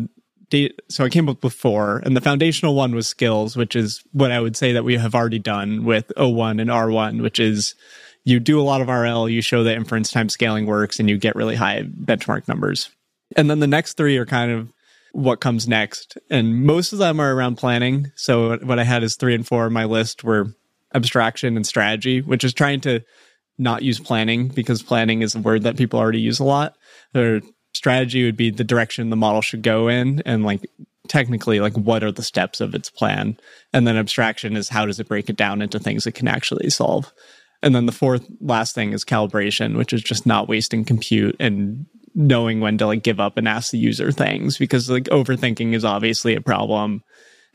so I came up with 4, and the foundational one was skills, which is what I would say that we have already done with O1 and R1, which is you do a lot of RL, you show that inference time scaling works, and you get really high benchmark numbers. And then the next 3 are kind of what comes next. And most of them are around planning. So what I had is 3 and 4 on my list were abstraction and strategy, which is trying to not use planning because planning is a word that people already use a lot. Or strategy would be the direction the model should go in and like technically like what are the steps of its plan. And then abstraction is how does it break it down into things it can actually solve. And then the 4th last thing is calibration, which is just not wasting compute and knowing when to like give up and ask the user things because like overthinking is obviously a problem.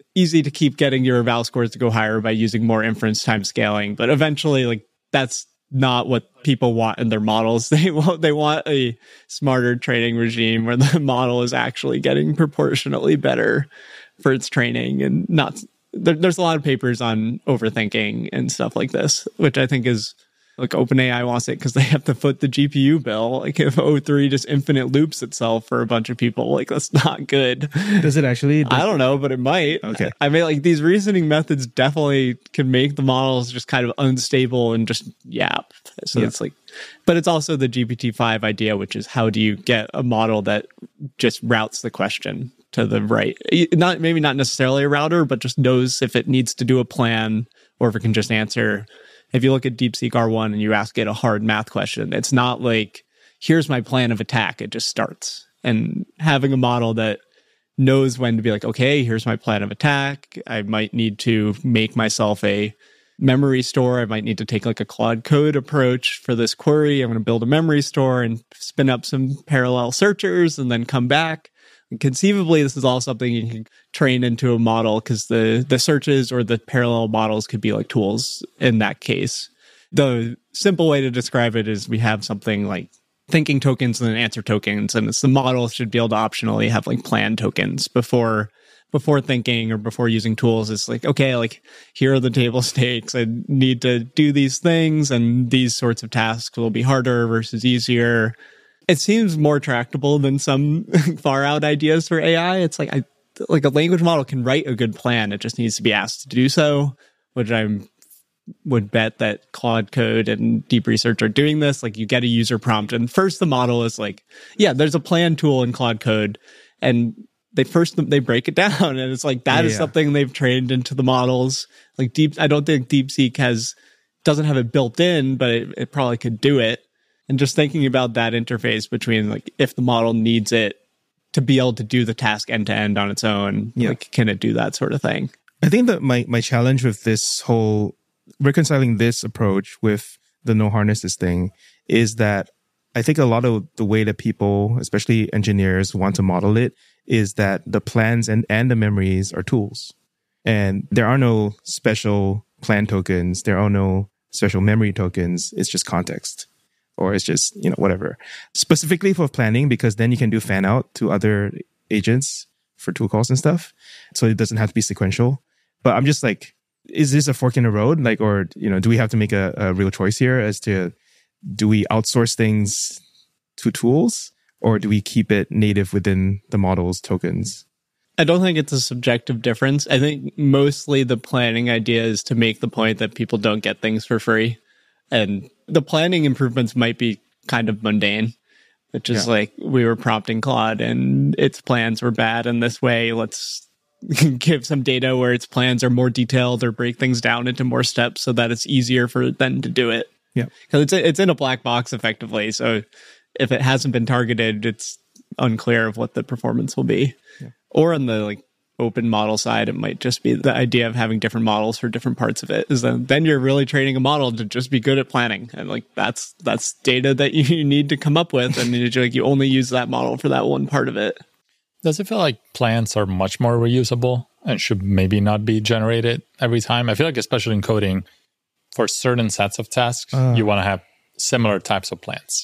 easy to keep getting your eval scores to go higher by using more inference time scaling. But eventually, like, that's not what people want in their models. They want a smarter training regime where the model is actually getting proportionately better for its training, and not there's a lot of papers on overthinking and stuff like this, which I think is like OpenAI wants it because they have to foot the GPU bill. Like if O3 just infinite loops itself for a bunch of people, like that's not good. Does it actually? I don't know, but it might. Okay. I mean, like these reasoning methods definitely can make the models just kind of unstable and just yap. So it's like, but it's also the GPT-5 idea, which is how do you get a model that just routes the question to the right? Maybe not necessarily a router, but just knows if it needs to do a plan or if it can just answer. If you look at DeepSeek R1 and you ask it a hard math question, it's not like, here's my plan of attack. It just starts. And having a model that knows when to be like, okay, here's my plan of attack. I might need to make myself a memory store. I might need to take like a Claude Code approach for this query. I'm going to build a memory store and spin up some parallel searchers and then come back. And conceivably, this is all something you can train into a model because the searches or the parallel models could be like tools in that case. The simple way to describe it is we have something like thinking tokens and then answer tokens, and it's the model should be able to optionally have like plan tokens before thinking or before using tools. It's like, okay, like here are the table stakes. I need to do these things, and these sorts of tasks will be harder versus easier. It seems more tractable than some far out ideas for AI. It's like a language model can write a good plan. It just needs to be asked to do so, which I would bet that Claude Code and Deep Research are doing this. Like you get a user prompt, and first the model is like, yeah, there's a plan tool in Claude Code, and they break it down, and it's like that is something they've trained into the models. Like I don't think DeepSeek doesn't have it built in, but it probably could do it. And just thinking about that interface between like if the model needs it to be able to do the task end to end on its own, like can it do that sort of thing? I think that my challenge with this whole reconciling this approach with the no harnesses thing is that I think a lot of the way that people, especially engineers, want to model it is that the plans and the memories are tools. And there are no special plan tokens. There are no special memory tokens. It's just context. Or it's just, whatever. Specifically for planning, because then you can do fan out to other agents for tool calls and stuff. So it doesn't have to be sequential. But I'm just like, is this a fork in the road? Like, or, do we have to make a real choice here as to, do we outsource things to tools or do we keep it native within the model's tokens? I don't think it's a subjective difference. I think mostly the planning idea is to make the point that people don't get things for free. And the planning improvements might be kind of mundane, which is like we were prompting Claude and its plans were bad in this way. Let's give some data where its plans are more detailed or break things down into more steps so that it's easier for them to do it. Yeah. Because it's in a black box effectively. So if it hasn't been targeted, it's unclear of what the performance will be. Yeah. Or on the like open model side, it might just be the idea of having different models for different parts of it. Is then you're really training a model to just be good at planning, and like that's data that you need to come up with, and you only use that model for that one part of it. Does it feel like plans are much more reusable and should maybe not be generated every time? I feel like especially in coding, for certain sets of tasks, you want to have similar types of plans.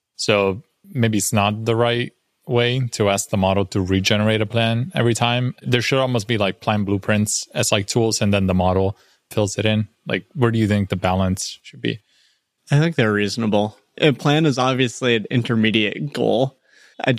So maybe it's not the right way to ask the model to regenerate a plan every time. There should almost be like plan blueprints as like tools, and then the model fills it in. Like, where do you think the balance should be? I think they're reasonable. A plan is obviously an intermediate goal. It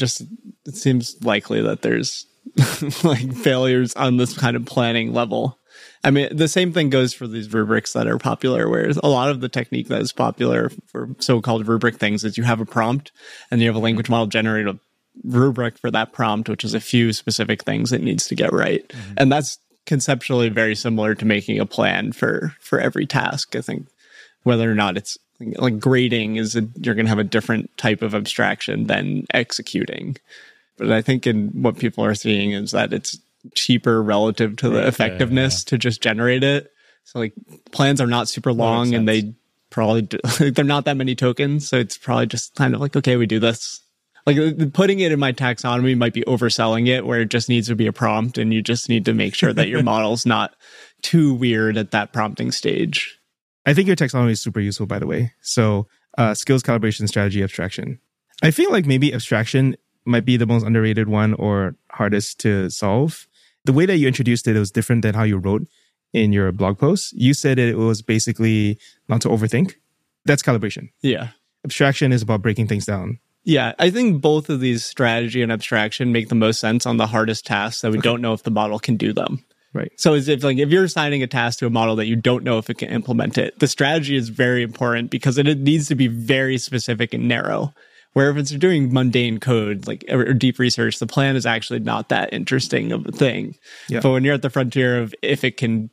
seems likely that there's like failures on this kind of planning level. I mean, the same thing goes for these rubrics that are popular, whereas a lot of the technique that is popular for so-called rubric things is you have a prompt and you have a language model generate a rubric for that prompt, which is a few specific things it needs to get right. Mm-hmm. And that's conceptually very similar to making a plan for every task. I think whether or not it's like grading you're going to have a different type of abstraction than executing. But I think in what people are seeing is that it's cheaper relative to the effectiveness to just generate it. So like plans are not super long, and they probably they're not that many tokens. So it's probably just kind of like, okay, we do this. Like putting it in my taxonomy might be overselling it, where it just needs to be a prompt and you just need to make sure that your model's not too weird at that prompting stage. I think your taxonomy is super useful, by the way. So skills, calibration, strategy, abstraction. I feel like maybe abstraction might be the most underrated one or hardest to solve. The way that you introduced it was different than how you wrote in your blog post. You said it was basically not to overthink. That's calibration. Yeah. Abstraction is about breaking things down. Yeah, I think both of these, strategy and abstraction, make the most sense on the hardest tasks that we don't know if the model can do them. Right. So as if you're assigning a task to a model that you don't know if it can implement it, the strategy is very important because it needs to be very specific and narrow. Where if it's doing mundane code, or deep research, the plan is actually not that interesting of a thing. Yeah. But when you're at the frontier of if it can,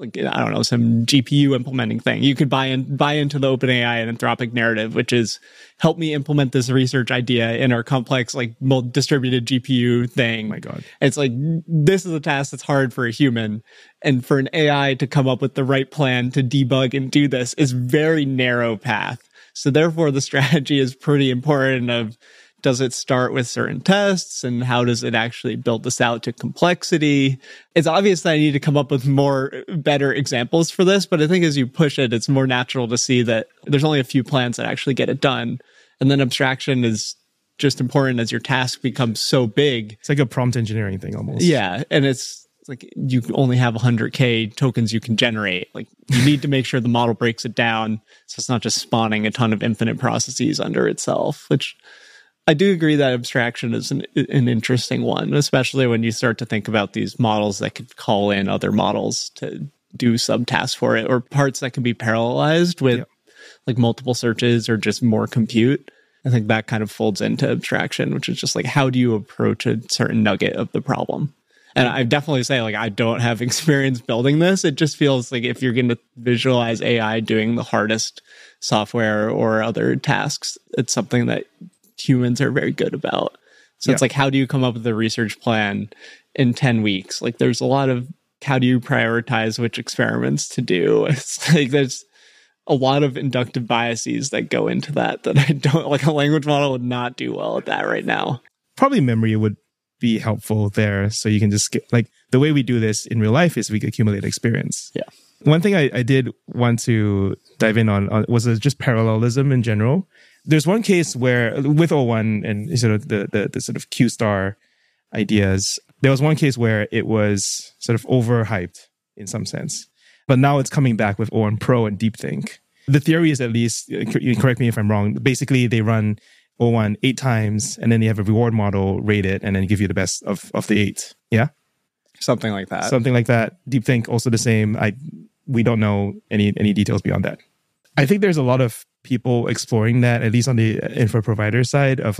some GPU implementing thing, you could buy into the OpenAI and Anthropic narrative, which is help me implement this research idea in our complex, distributed GPU thing. Oh my God. It's this is a task that's hard for a human. And for an AI to come up with the right plan to debug and do this is very narrow path. So therefore, the strategy is pretty important of, does it start with certain tests and how does it actually build this out to complexity? It's obvious that I need to come up with better examples for this, but I think as you push it, it's more natural to see that there's only a few plans that actually get it done. And then abstraction is just important as your task becomes so big. It's like a prompt engineering thing almost. Yeah. And it's you only have 100K tokens you can generate. You need to make sure the model breaks it down so it's not just spawning a ton of infinite processes under itself, which I do agree that abstraction is an interesting one, especially when you start to think about these models that could call in other models to do subtasks for it, or parts that can be parallelized with multiple searches or just more compute. I think that kind of folds into abstraction, which is just how do you approach a certain nugget of the problem? And I definitely say, I don't have experience building this. It just feels like if you're going to visualize AI doing the hardest software or other tasks, it's something that humans are very good about. So it's how do you come up with a research plan in 10 weeks? There's a lot of how do you prioritize which experiments to do? It's there's a lot of inductive biases that go into that I don't, a language model would not do well at that right now. Probably memory would be helpful there. So you can just get, the way we do this in real life is we accumulate experience. Yeah. One thing I did want to dive in on was just parallelism in general. There's one case where with O1 and sort of the sort of Q star ideas, there was one case where it was sort of overhyped in some sense, but now it's coming back with O1 Pro and DeepThink. The theory is, at least, you correct me if I'm wrong, basically they run O1 8 times and then you have a reward model, rate it, and then give you the best of the 8. Yeah? Something like that. Something like that. DeepThink also the same. We don't know any details beyond that. I think there's a lot of people exploring that, at least on the info provider side of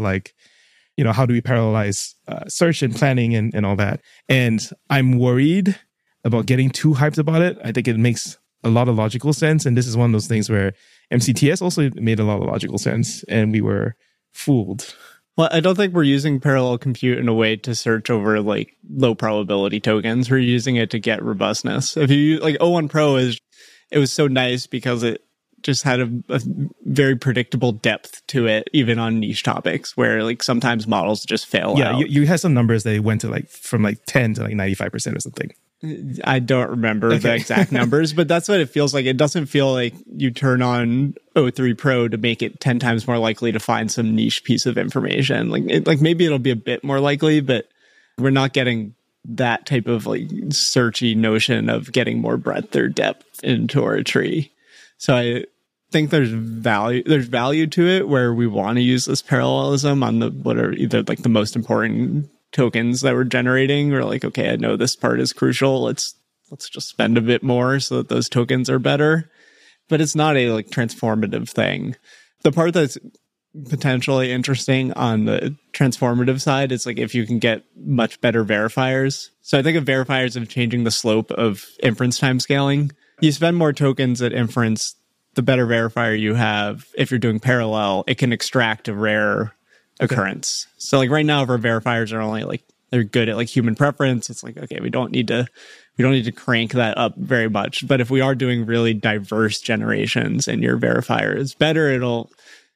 how do we parallelize search and planning and all that. And I'm worried about getting too hyped about it. I think it makes a lot of logical sense. And this is one of those things where MCTS also made a lot of logical sense and we were fooled. Well, I don't think we're using parallel compute in a way to search over low probability tokens. We're using it to get robustness. If you use O1 Pro it was so nice because it just had a very predictable depth to it, even on niche topics where sometimes models just fail out. Yeah, you had some numbers that went to from 10 to 95% or something. I don't remember the exact numbers, but that's what it feels like. It doesn't feel like you turn on O3 Pro to make it 10 times more likely to find some niche piece of information. Maybe it'll be a bit more likely, but we're not getting that type of searchy notion of getting more breadth or depth into our tree. So I think there's value to it where we want to use this parallelism on what are either the most important tokens that we're generating, or okay, I know this part is crucial. Let's just spend a bit more so that those tokens are better. But it's not a transformative thing. The part that's potentially interesting on the transformative side is if you can get much better verifiers. So I think of verifiers of changing the slope of inference time scaling. You spend more tokens at inference, the better verifier you have. If you're doing parallel, it can extract a rare occurrence. So right now, if our verifiers are only they're good at human preference, it's okay, we don't need to crank that up very much. But if we are doing really diverse generations and your verifier is better, it'll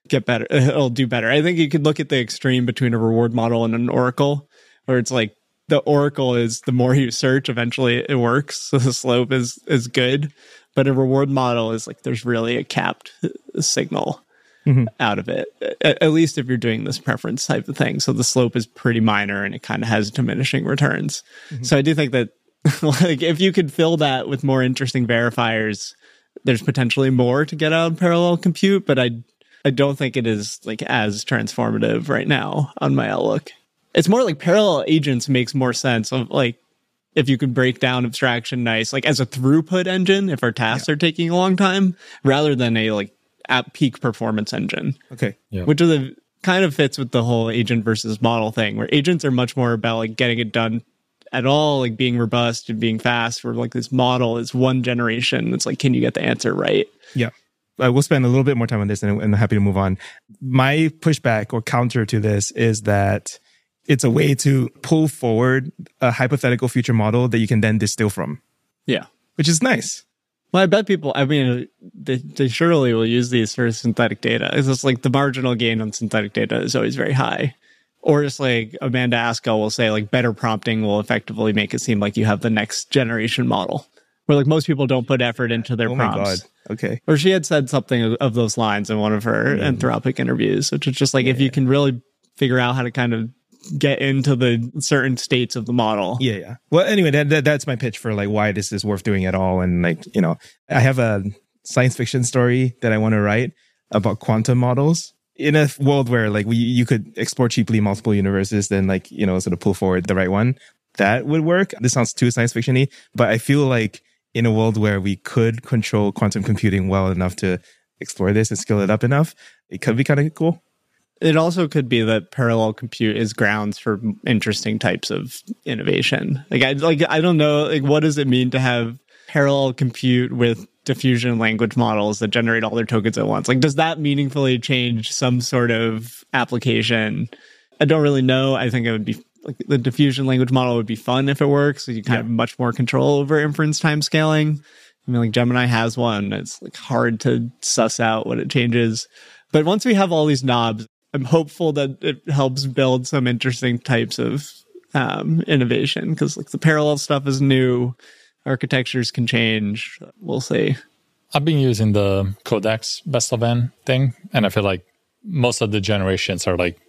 get better. It'll do better. I think you could look at the extreme between a reward model and an oracle, where it's like the oracle is the more you search, eventually it works. So the slope is good. But a reward model is like there's really a capped signal out of it, at least if you're doing this preference type of thing. So the slope is pretty minor and it kind of has diminishing returns. So I do think that like if you could fill that with more interesting verifiers, there's potentially more to get out of parallel compute, but I don't think it is like as transformative right now on my outlook. It's more like parallel agents makes more sense of like if you could break down abstraction nice, like as a throughput engine, if our tasks are taking a long time, rather than a like at peak performance engine. Okay. Yeah. Which is a kind of fits with the whole agent versus model thing, where agents are much more about like getting it done at all, like being robust and being fast, where like this model is one generation. It's like, can you get the answer right? Yeah. We'll spend a little bit more time on this and I'm happy to move on. My pushback or counter to this is that it's a way to pull forward a hypothetical future model that you can then distill from. Yeah. Which is nice. Well, I bet people, I mean, they surely will use these for synthetic data. It's just like the marginal gain on synthetic data is always very high. Or just like Amanda Askell will say, like, better prompting will effectively make it seem like you have the next generation model. Where like most people don't put effort into their prompts. Oh my God. Okay. Or she had said something of those lines in one of her Anthropic interviews, which is just like, if you can really figure out how to kind of get into the certain states of the model. Yeah. Well, anyway, that's my pitch for like why this is worth doing at all. And like, you know, I have a science fiction story that I want to write about quantum models in a world where like you could explore cheaply multiple universes, then like, you know, sort of pull forward the right one. That would work. This sounds too science fiction-y, but I feel like in a world where we could control quantum computing well enough to explore this and scale it up enough, it could be kind of cool. It also could be that parallel compute is grounds for interesting types of innovation. I don't know, like, what does it mean to have parallel compute with diffusion language models that generate all their tokens at once? Like, does that meaningfully change some sort of application? I don't really know. I think it would be like the diffusion language model would be fun if it works. So you kind of have much more control over inference time scaling. I mean, like Gemini has one. It's like hard to suss out what it changes. But once we have all these knobs, I'm hopeful that it helps build some interesting types of innovation, because like the parallel stuff is new, architectures can change. We'll see. I've been using the Codex best of n thing, and I feel like most of the generations are like,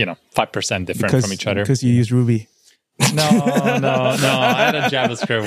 5% different from each other. Because you use Ruby. No. I had a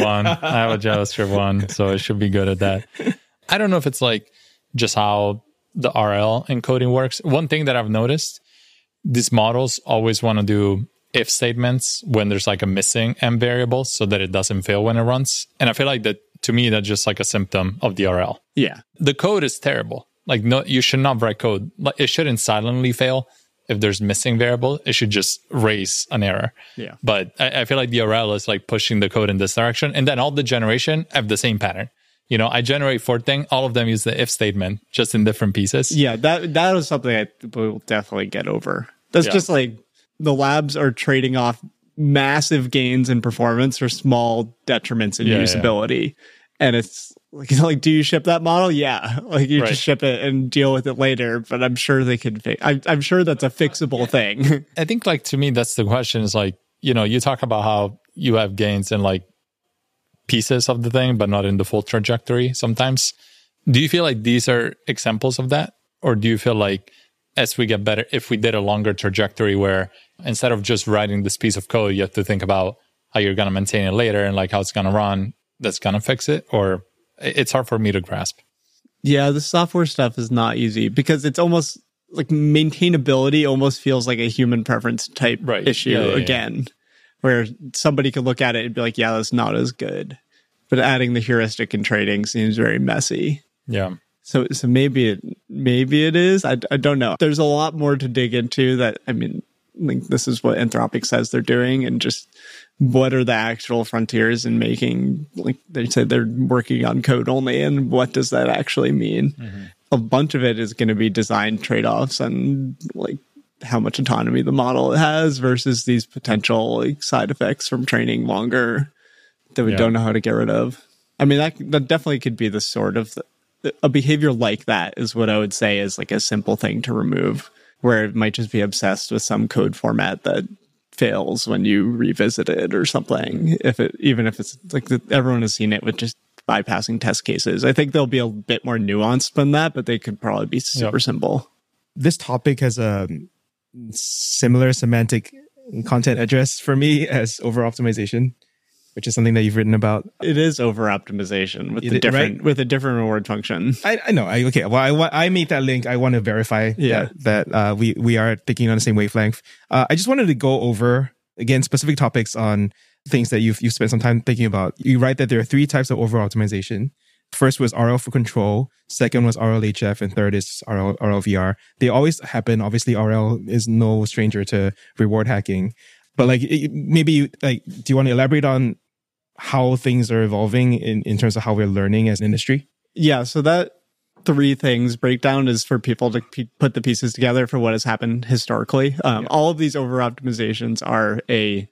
JavaScript one. So I should be good at that. I don't know if it's like just how the RL encoding works. One thing that I've noticed, these models always want to do if statements when there's like a missing m variable so that it doesn't fail when it runs. And I feel like that, to me, that's just like a symptom of the RL. Yeah. The code is terrible. Like, no, you should not write code. Like, it shouldn't silently fail. If there's missing variable, it should just raise an error. Yeah. But I feel like the RL is like pushing the code in this direction. And then all the generation have the same pattern. I generate 4 things. All of them use the if statement, just in different pieces. Yeah, that is something I will definitely get over. That's just like the labs are trading off massive gains in performance for small detriments in usability. And it's like, do you ship that model? Yeah. Like you just ship it and deal with it later. But I'm sure they can fix. I'm sure that's a fixable thing. I think like to me, that's the question is like, you talk about how you have gains in like pieces of the thing, but not in the full trajectory sometimes. Do you feel like these are examples of that? Or do you feel like as we get better, if we did a longer trajectory where instead of just writing this piece of code, you have to think about how you're going to maintain it later and like how it's going to run, that's going to fix it? Or it's hard for me to grasp. Yeah, the software stuff is not easy because it's almost like maintainability almost feels like a human preference type issue again. Where somebody could look at it and be like, yeah, that's not as good. But adding the heuristic in trading seems very messy. Yeah. So maybe it is. I don't know. There's a lot more to dig into that. I mean, like this is what Anthropic says they're doing, and just what are the actual frontiers in making, like they said they're working on code only, and what does that actually mean? Mm-hmm. A bunch of it is going to be design trade-offs and like how much autonomy the model has versus these potential like side effects from training longer that we don't know how to get rid of. I mean, that definitely could be the sort of a behavior like that is what I would say is like a simple thing to remove, where it might just be obsessed with some code format that fails when you revisit it or something. Even if it's like everyone has seen it with just bypassing test cases. I think they'll be a bit more nuanced than that, but they could probably be super simple. This topic has a similar semantic content address for me as over-optimization, which is something that you've written about. It is over-optimization with a different reward function. I know. Okay. Well, I made that link. I want to verify that we are thinking on the same wavelength. I just wanted to go over, again, specific topics on things that you've spent some time thinking about. You write that there are 3 types of over-optimization. First was RL for control. Second was RLHF. And third is RLVR. They always happen. Obviously, RL is no stranger to reward hacking. But do you want to elaborate on how things are evolving in terms of how we're learning as an industry? Yeah, so that 3 things breakdown is for people to put the pieces together for what has happened historically. All of these over-optimizations are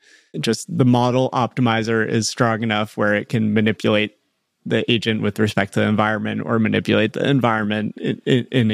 just the model optimizer is strong enough where it can manipulate the agent with respect to the environment or manipulate the environment in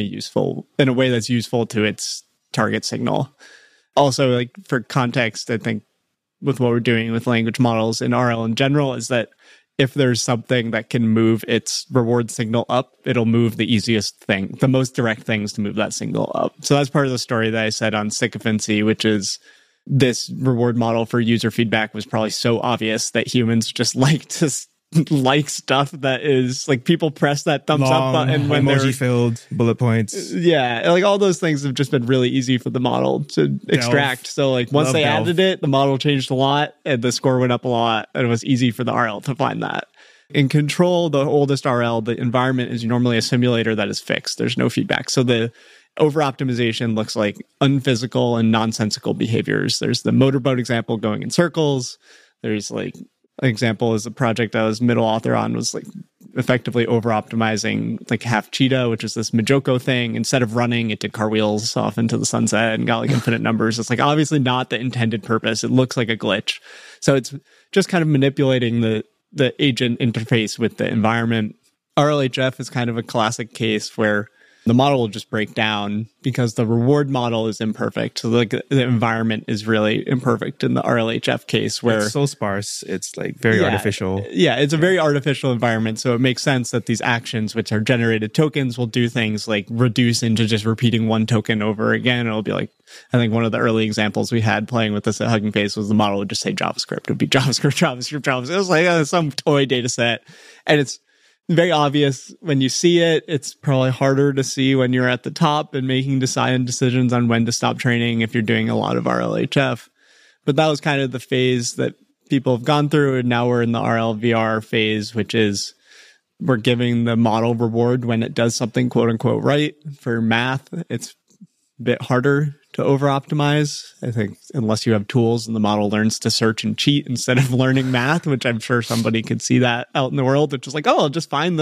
a way that's useful to its target signal. Also, like for context, I think with what we're doing with language models in RL in general is that if there's something that can move its reward signal up, it'll move the easiest thing, the most direct things to move that signal up. So that's part of the story that I said on sycophancy, which is this reward model for user feedback was probably so obvious that humans just like to like stuff that is like people press that thumbs up button when they're emoji-filled bullet points. Yeah, like all those things have just been really easy for the model to extract. So like once they added it, the model changed a lot and the score went up a lot, and it was easy for the RL to find that. In control, the oldest RL, the environment is normally a simulator that is fixed. There's no feedback. So the over-optimization looks like unphysical and nonsensical behaviors. There's the motorboat example going in circles. There's like an example is a project I was middle author on was like effectively over-optimizing like Half Cheetah, which is this Majoko thing. Instead of running, it did cartwheels off into the sunset and got like infinite numbers. It's like obviously not the intended purpose. It looks like a glitch. So it's just kind of manipulating the agent interface with the environment. RLHF is kind of a classic case where the model will just break down because the reward model is imperfect. So like the environment is really imperfect in the RLHF case where it's so sparse. It's like very artificial. Yeah, it's a very artificial environment. So it makes sense that these actions, which are generated tokens, will do things like reduce into just repeating one token over again. It'll be like, I think one of the early examples we had playing with this at Hugging Face was the model would just say JavaScript. It would be JavaScript. It was like some toy data set. And it's very obvious when you see it. It's probably harder to see when you're at the top and making decisions on when to stop training if you're doing a lot of RLHF. But that was kind of the phase that people have gone through. And now we're in the RLVR phase, which is we're giving the model reward when it does something quote unquote right. For math, it's a bit harder to over-optimize. I think unless you have tools and the model learns to search and cheat instead of learning math, which I'm sure somebody could see that out in the world. It's just like, oh, I'll just find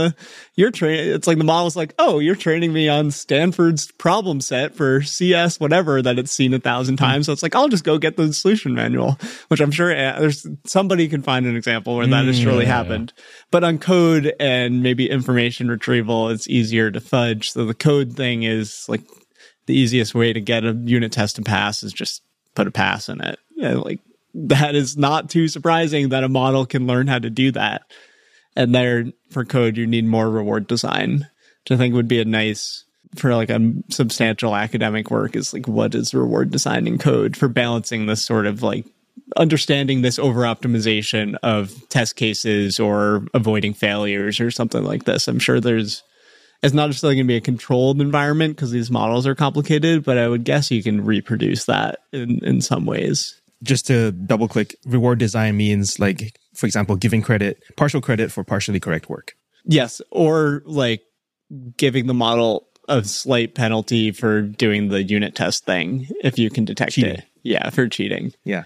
it's like the model's like, oh, you're training me on Stanford's problem set for CS, whatever, that it's seen 1,000 times. So it's like, I'll just go get the solution manual, which I'm sure there's somebody can find an example where that has surely happened. But on code and maybe information retrieval, it's easier to fudge. So the code thing is like, the easiest way to get a unit test to pass is just put a pass in it. And like that is not too surprising that a model can learn how to do that. And there for code, you need more reward design, which I think would be a nice for like a substantial academic work is like, what is reward design in code for balancing this sort of like understanding this over optimization of test cases or avoiding failures or something like this. I'm sure it's not necessarily going to be a controlled environment because these models are complicated, but I would guess you can reproduce that in some ways. Just to double click, reward design means like, for example, giving partial credit for partially correct work. Yes. Or like giving the model a slight penalty for doing the unit test thing if you can detect cheating. It. Yeah, for cheating. Yeah.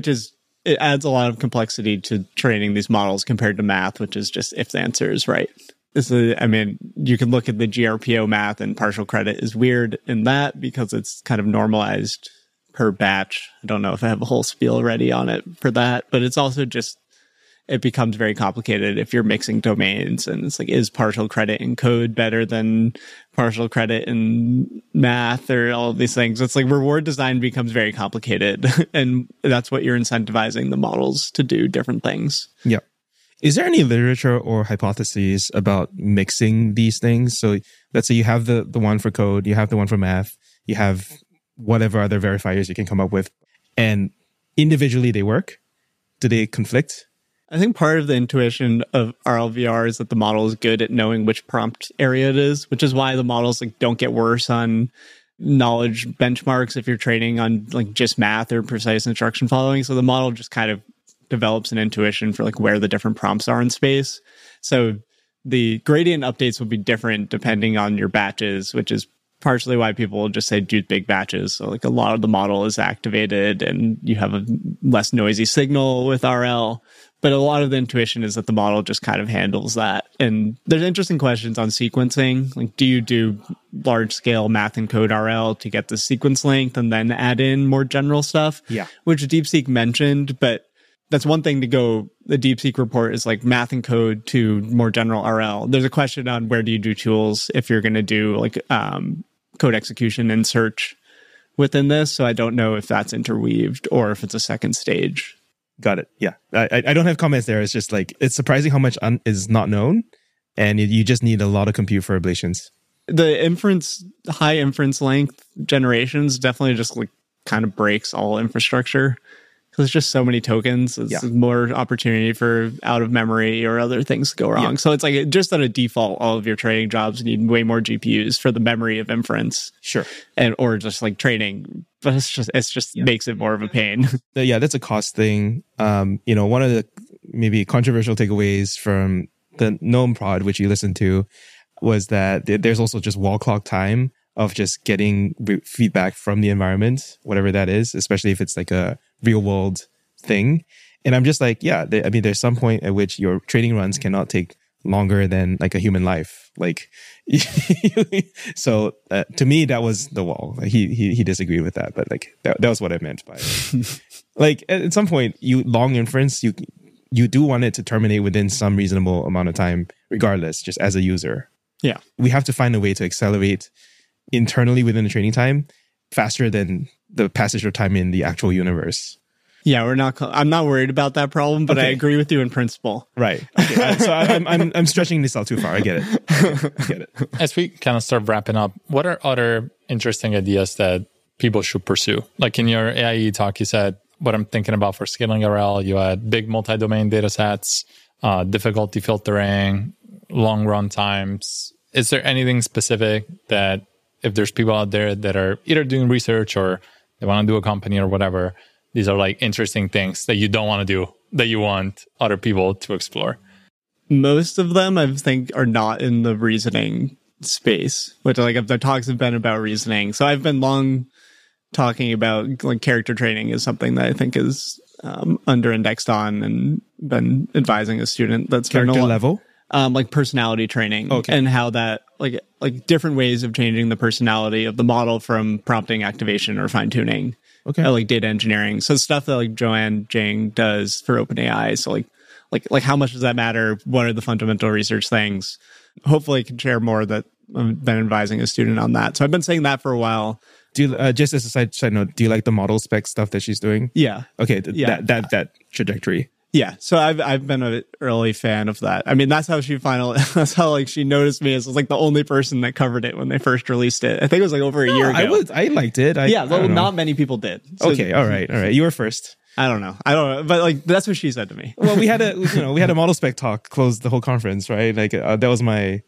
It adds a lot of complexity to training these models compared to math, which is just if the answer is right. You can look at the GRPO math and partial credit is weird in that because it's kind of normalized per batch. I don't know if I have a whole spiel ready on it for that, but it's also just, it becomes very complicated if you're mixing domains. And it's like, is partial credit in code better than partial credit in math or all of these things? It's like reward design becomes very complicated. And that's what you're incentivizing the models to do different things. Yeah. Is there any literature or hypotheses about mixing these things? So let's say you have the one for code, you have the one for math, you have whatever other verifiers you can come up with, and individually they work. Do they conflict? I think part of the intuition of RLVR is that the model is good at knowing which prompt area it is, which is why the models like don't get worse on knowledge benchmarks if you're training on like just math or precise instruction following. So the model just kind of develops an intuition for like where the different prompts are in space. So the gradient updates will be different depending on your batches, which is partially why people will just say do big batches. So like a lot of the model is activated and you have a less noisy signal with RL. But a lot of the intuition is that the model just kind of handles that. And there's interesting questions on sequencing. Like, do you do large scale math and code RL to get the sequence length and then add in more general stuff? Yeah. Which DeepSeek mentioned, but that's one thing to go. The DeepSeek report is like math and code to more general RL. There's a question on where do you do tools if you're going to do like code execution and search within this. So I don't know if that's interweaved or if it's a second stage. Got it. Yeah. I don't have comments there. It's just like, it's surprising how much is not known. And you just need a lot of compute for ablations. The high inference length generations definitely just like kind of breaks all infrastructure. There's just so many tokens. It's more opportunity for out of memory or other things to go wrong. Yeah. So it's like just at a default, all of your training jobs need way more GPUs for the memory of inference. Sure. Or just like training. But it's just makes it more of a pain. Yeah, that's a cost thing. One of the maybe controversial takeaways from the GNOME prod, which you listened to, was that there's also just wall clock time of just getting feedback from the environment, whatever that is, especially if it's like a real world thing. And I'm just like, there's some point at which your training runs cannot take longer than like a human life. Like, so to me, that was the wall. Like, he disagreed with that, but like that was what I meant by it. Like at some point, long inference, you do want it to terminate within some reasonable amount of time, regardless, just as a user. Yeah. We have to find a way to accelerate internally within the training time faster than the passage of time in the actual universe. Yeah, I'm not worried about that problem, but okay. I agree with you in principle. Right. Okay. So I'm stretching this out too far. I get it. As we kind of start wrapping up, what are other interesting ideas that people should pursue? Like in your AIE talk, you said, what I'm thinking about for scaling RL, you had big multi-domain data sets, difficulty filtering, long run times. Is there anything specific that if there's people out there that are either doing research or they want to do a company or whatever, these are like interesting things that you don't want to do, that you want other people to explore? Most of them, I think, are not in the reasoning space, which like the talks have been about reasoning. So I've been long talking about like character training is something that I think is under-indexed on, and been advising a student that's character level. Like personality training, and how that like different ways of changing the personality of the model from prompting activation or fine tuning, like data engineering. So stuff that like Joanne Jang does for OpenAI. So like how much does that matter? What are the fundamental research things? Hopefully, I can share more that I've been advising a student on that. So I've been saying that for a while. Do you, just as a side note, do you like the model spec stuff that she's doing? Yeah. Okay. That trajectory. Yeah, so I've been an early fan of that. I mean, that's how that's how like she noticed me as like the only person that covered it when they first released it. I think it was like over a year ago. I liked it. Not many people did. So, okay, all right. You were first. I don't know, but like that's what she said to me. Well, we had a model spec talk close the whole conference, right? Like that was my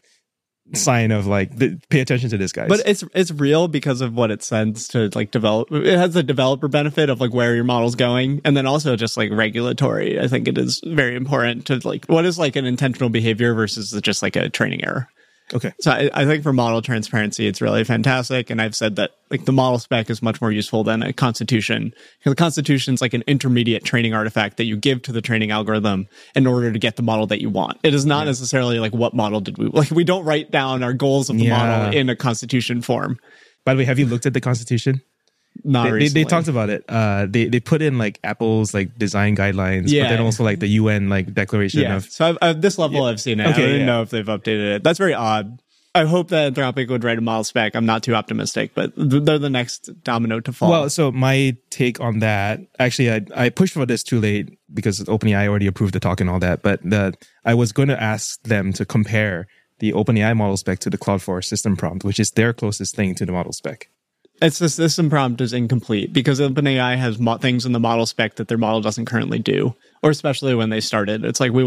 sign of like pay attention to this, guys. But it's real because of what it sends to like develop. It has the developer benefit of like where your model's going, and then also just like regulatory. I think it is very important to like what is like an intentional behavior versus just like a training error. Okay. So I think for model transparency, it's really fantastic. And I've said that like the model spec is much more useful than a constitution. The constitution is like an intermediate training artifact that you give to the training algorithm in order to get the model that you want. It is not necessarily like what model did we like. We don't write down our goals of the model in a constitution form. By the way, have you looked at the constitution? Not They recently. talked about it. They put in like Apple's like design guidelines, but then also like the UN like declaration Yeah. of. So at this level, I've seen it. Okay, I don't yeah. know if they've updated it. That's very odd. I hope that Anthropic would write a model spec. I'm not too optimistic, but they're the next domino to fall. Well, so my take on that, actually, I pushed for this too late because OpenAI already approved the talk and all that. But I was going to ask them to compare the OpenAI model spec to the Cloud4 system prompt, which is their closest thing to the model spec. It's the system prompt is incomplete because OpenAI has things in the model spec that their model doesn't currently do, or especially when they started. It's like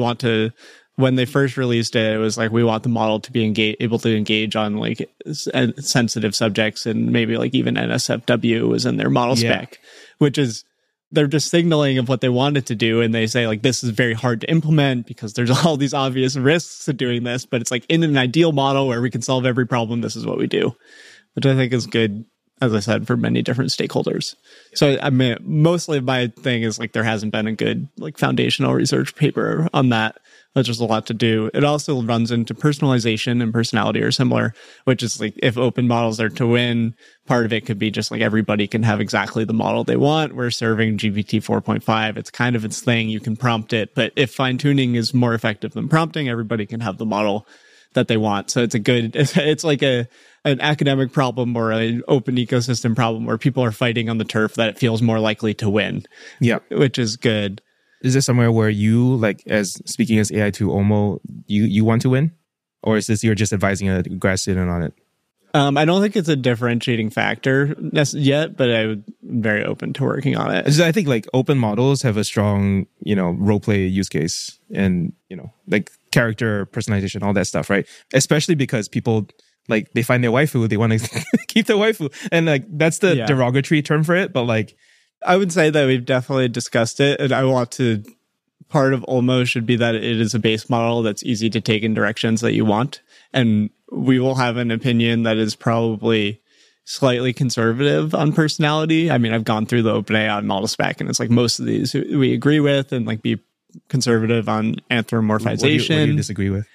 when they first released it, it was like we want the model to be able to engage on like sensitive subjects, and maybe like even NSFW was in their model spec, which is they're just signaling of what they wanted to do, and they say like this is very hard to implement because there's all these obvious risks to doing this, but it's like in an ideal model where we can solve every problem, this is what we do, which I think is good. As I said, for many different stakeholders. So I mean, mostly my thing is like there hasn't been a good like foundational research paper on that. There's just a lot to do. It also runs into personalization and personality are similar, which is like if open models are to win, part of it could be just like everybody can have exactly the model they want. We're serving GPT 4.5. It's kind of its thing. You can prompt it, but if fine tuning is more effective than prompting, everybody can have the model that they want. So it's like an academic problem or an open ecosystem problem where people are fighting on the turf that it feels more likely to win. Yeah. Which is good. Is this somewhere where you, like, as speaking as AI2 Omo, you want to win? Or is this you're just advising a grad student on it? I don't think it's a differentiating factor yet, but I'm very open to working on it. I think like open models have a strong, role play use case and, like character personalization, all that stuff, right? Especially because people like they find their waifu, they want to keep their waifu. And like that's the derogatory term for it. But like I would say that we've definitely discussed it. And I want to part of Olmo should be that it is a base model that's easy to take in directions that you want. And we will have an opinion that is probably slightly conservative on personality. I mean, I've gone through the OpenAI model spec, and it's like most of these we agree with, and like be conservative on anthropomorphization. What do you disagree with?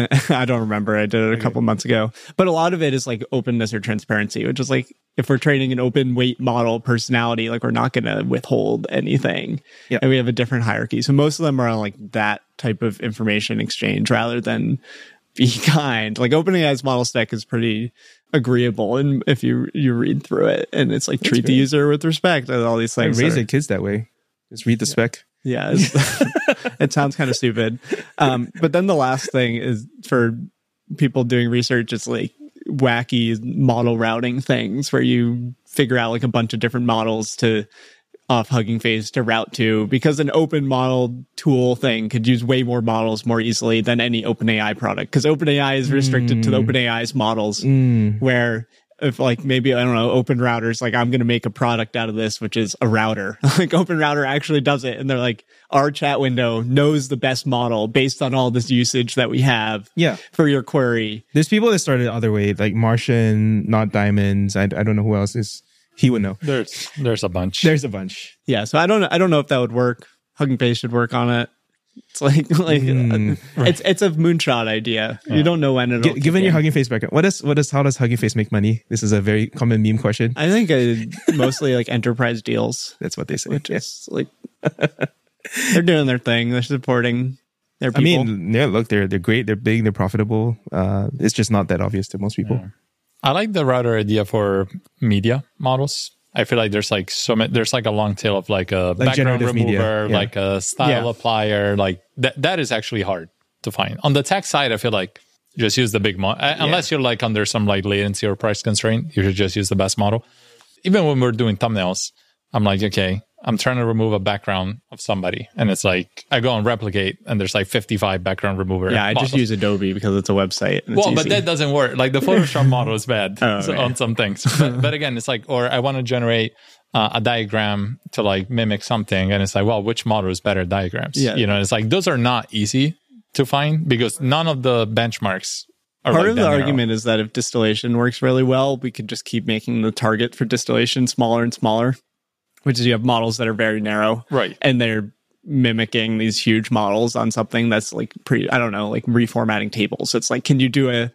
I don't remember. I did it a couple months ago. But a lot of it is like openness or transparency, which is like if we're training an open weight model personality, like we're not going to withhold anything. Yep. And we have a different hierarchy. So most of them are on like that type of information exchange rather than be kind. Like OpenAI's model stack is pretty agreeable, and if you read through it, and it's like treat the user with respect and all these things. I raise the kids that way. Just read the spec. Yeah, it sounds kind of stupid. But then the last thing is for people doing research, it's like wacky model routing things where you figure out like a bunch of different models to off Hugging Face to route to, because an open model tool thing could use way more models more easily than any OpenAI product, because OpenAI is restricted to the OpenAI's models, where if like maybe, I don't know, Open Router's like, I'm going to make a product out of this, which is a router. Like Open Router actually does it. And they're like, our chat window knows the best model based on all this usage that we have for your query. There's people that started the other way, like Martian, Not Diamonds. I don't know who else is. He would know. There's a bunch. There's a bunch. Yeah. So I don't know if that would work. Hugging Face should work on it. It's like it's a moonshot idea. Yeah. You don't know when it'll. Given your Hugging Face background, how does Hugging Face make money? This is a very common meme question. I think mostly like enterprise deals. That's what they say. Which is like they're doing their thing. They're supporting their people. I mean, yeah, look, they're great. They're big. They're profitable. It's just not that obvious to most people. Yeah. I like the router idea for media models. I feel like there's like there's like a long tail of like a background remover, like a style applier, like that is actually hard to find. On the tech side, I feel like just use the big model. Unless you're like under some like latency or price constraint, you should just use the best model. Even when we're doing thumbnails, I'm like, okay, I'm trying to remove a background of somebody. And it's like, I go and replicate and there's like 55 background remover. Yeah, I models. just use Adobe because it's a website. Well, but that doesn't work. Like the Photoshop model is bad on some things. But again, it's like, or I want to generate a diagram to like mimic something. And it's like, well, which model is better at diagrams? Yeah. You know, it's like, those are not easy to find because none of the benchmarks are Part like of the argument is that if distillation works really well, we could just keep making the target for distillation smaller and smaller. Which is you have models that are very narrow. Right. And they're mimicking these huge models on something that's like like reformatting tables. It's like, can you do a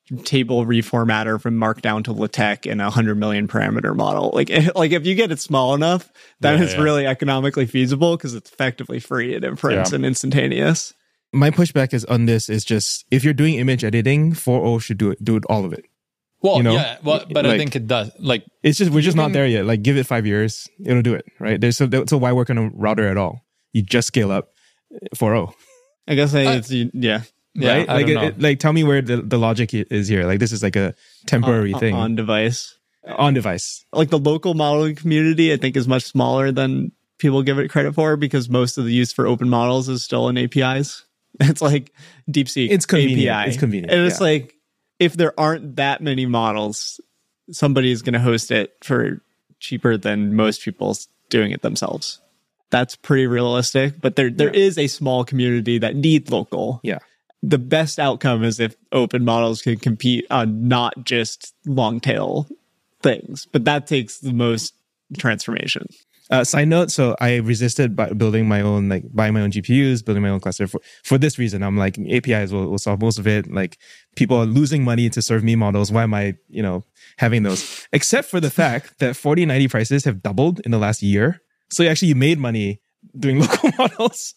table reformatter from Markdown to LaTeX in a 100 million parameter model. Like if you get it small enough, then it's really economically feasible because it's effectively free at inference and instantaneous. My pushback is on this is just if you're doing image editing, 4.0 should do it all of it. Well, but like, I think it does. Like it's just we're just not there yet. Like give it 5 years, it'll do it, right? So why work on a router at all? You just scale up 4.0. I guess it's right? Like tell me where the logic is here. Like this is like a temporary thing on device. On device. Like the local modeling community, I think is much smaller than people give it credit for because most of the use for open models is still in APIs. It's like DeepSeek it's convenient. API. It's convenient. And it's like if there aren't that many models, somebody is going to host it for cheaper than most people doing it themselves. That's pretty realistic, but there is a small community that need local. Yeah. The best outcome is if open models can compete on not just long tail things, but that takes the most transformation. Side note, so I resisted by building my own, like buying my own GPUs, building my own cluster for this reason. I'm like, APIs will solve most of it. Like people are losing money to serve me models. Why am I, having those? Except for the fact that 4090 prices have doubled in the last year. So you made money doing local models.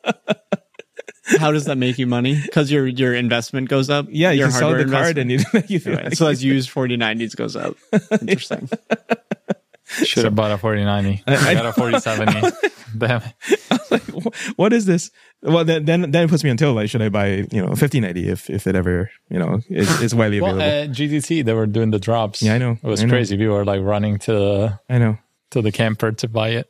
How does that make you money? Because your investment goes up? Yeah, your you sell the card and you feel right. So as used 4090s goes up. Interesting. Should have bought a 4090. I got a 4070. Damn. I was like, what is this? Well, then it puts me on tilt. Like, should I buy, a 5090 if it ever, is widely available? Well, at GTC, they were doing the drops. Yeah, I know. It was crazy. People were like running to the camper to buy it.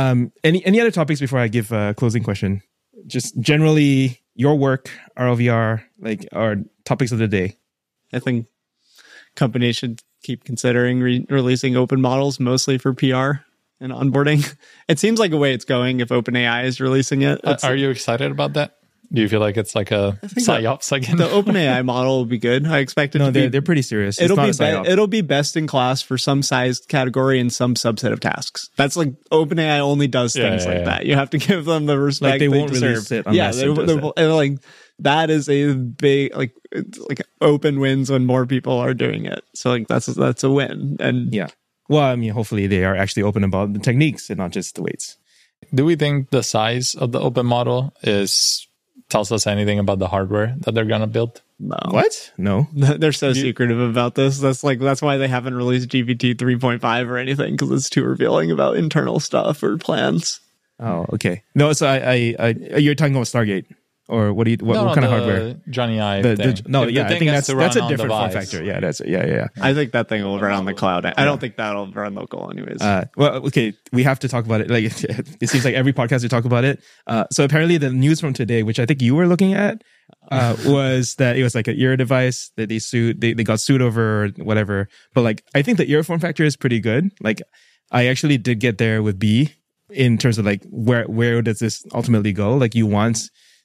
Any other topics before I give a closing question? Just generally your work, RLVR, like our topics of the day. I think companies should keep considering releasing open models, mostly for PR and onboarding. It seems like a way it's going if OpenAI is releasing it. Are you excited about that? Do you feel like it's like a PsyOps again? The OpenAI model will be good. I expect it to be. They're pretty serious. It'll be best in class for some size category and some subset of tasks. That's like OpenAI only does things like that. You have to give them the respect they won't deserve. Release it unless they're like that is a big like open wins when more people are doing it. So like that's a win. And yeah. Well, I mean, hopefully they are actually open about the techniques and not just the weights. Do we think the size of the open model tells us anything about the hardware that they're gonna build? No. What? No. They're so secretive about this. That's why they haven't released GPT 3.5 or anything, because it's too revealing about internal stuff or plans. Oh, okay. No, so I you're talking about Stargate. Or what kind of hardware? Johnny I I think that's a different form factor. Yeah, yeah. I think that thing will run on the cloud. I don't think that'll run local anyways. Well, okay, we have to talk about it. Like it seems like every podcast we talk about it. So apparently the news from today, which I think you were looking at, was that it was like an ear device that they got sued over or whatever. But like I think the ear form factor is pretty good. Like I actually did get there with B in terms of like where does this ultimately go? Like you want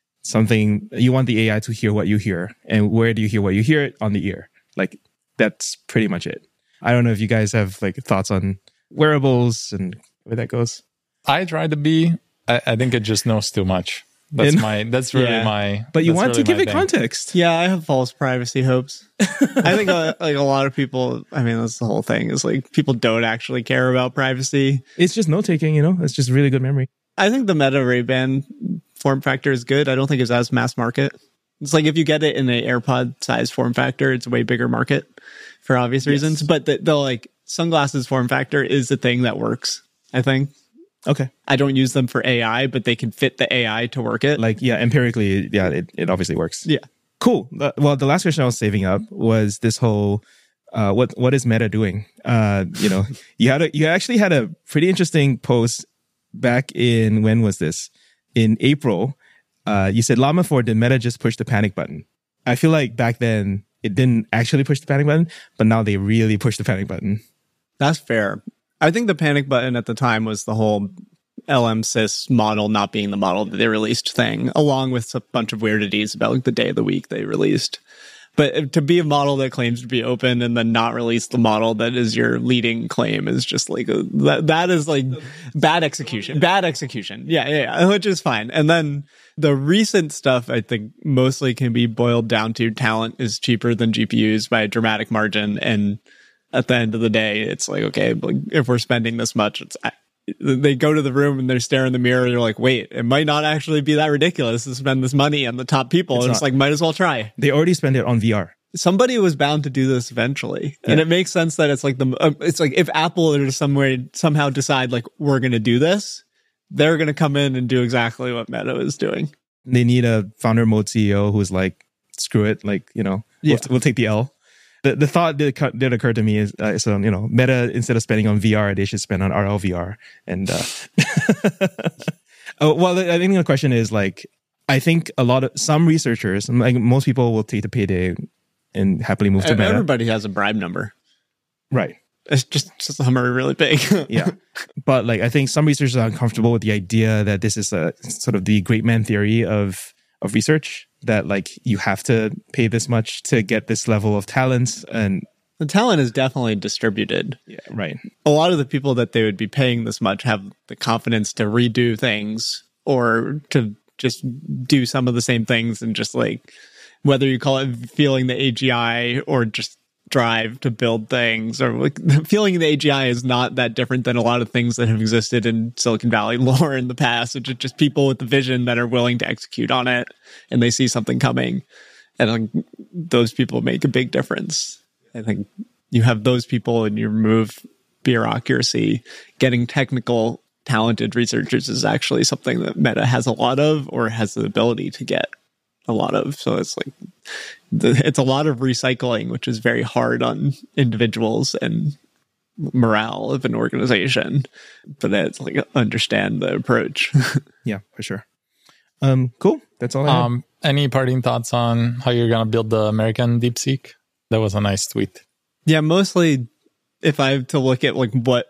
the AI to hear what you hear, and where do you hear what you hear? On the ear. Like that's pretty much it. I don't know if you guys have like thoughts on wearables and where that goes. I tried to be. I think it just knows too much. That's really my. But you want to give it context. Yeah, I have false privacy hopes. I think like a lot of people. I mean, that's the whole thing. Is like people don't actually care about privacy. It's just note taking. It's just really good memory. I think the Meta Ray-Ban form factor is good. I don't think it's as mass market. It's like if you get it in an AirPod size form factor, it's a way bigger market for obvious reasons. But the like sunglasses form factor is the thing that works, I think. Okay. I don't use them for AI, but they can fit the AI to work it. Like, yeah, empirically, yeah, it obviously works. Yeah. Cool. Well, the last question I was saving up was this whole what is Meta doing? You actually had a pretty interesting post back in, when was this? In April. You said, Llama 4, did Meta just push the panic button? I feel like back then it didn't actually push the panic button, but now they really pushed the panic button. That's fair. I think the panic button at the time was the whole LM-SIS model not being the model that they released thing, along with a bunch of weirdities about like the day of the week they released. But to be a model that claims to be open and then not release the model that is your leading claim is just like that is like bad execution. Yeah, which is fine. And then the recent stuff, I think, mostly can be boiled down to talent is cheaper than GPUs by a dramatic margin. And at the end of the day, it's like, okay, if we're spending this much, they go to the room and they stare in the mirror. They're like, wait, it might not actually be that ridiculous to spend this money on the top people. It's like, might as well try. They already spend it on VR. Somebody was bound to do this eventually. Yeah. And it makes sense that it's like it's like if Apple or somehow decide like, we're going to do this, they're going to come in and do exactly what Meta is doing. They need a founder mode CEO who's like, screw it. Like, we'll take the L. The thought did occur to me is, Meta, instead of spending on VR, they should spend on RLVR. And, well, I think the question is like, I think some researchers, like most people will take the payday and happily move to Meta. Everybody has a bribe number. Right. It's just some are really big. Yeah. But like, I think some researchers are uncomfortable with the idea that this is a sort of the great man theory of research, that like you have to pay this much to get this level of talent. And the talent is definitely distributed. Yeah, right. A lot of the people that they would be paying this much have the confidence to redo things or to just do some of the same things, and just like, whether you call it feeling the AGI or just drive to build things, or like feeling the AGI is not that different than a lot of things that have existed in Silicon Valley lore in the past. It's just people with the vision that are willing to execute on it, and they see something coming, and like, those people make a big difference. I think you have those people and you remove bureaucracy. Getting technical, talented researchers is actually something that Meta has a lot of, or has the ability to get a lot of. So it's like, it's a lot of recycling, which is very hard on individuals and morale of an organization. But it's like, understand the approach. Yeah, for sure. Cool. That's all I have. Any parting thoughts on how you're going to build the American DeepSeek? That was a nice tweet. Yeah, mostly if I have to look at like what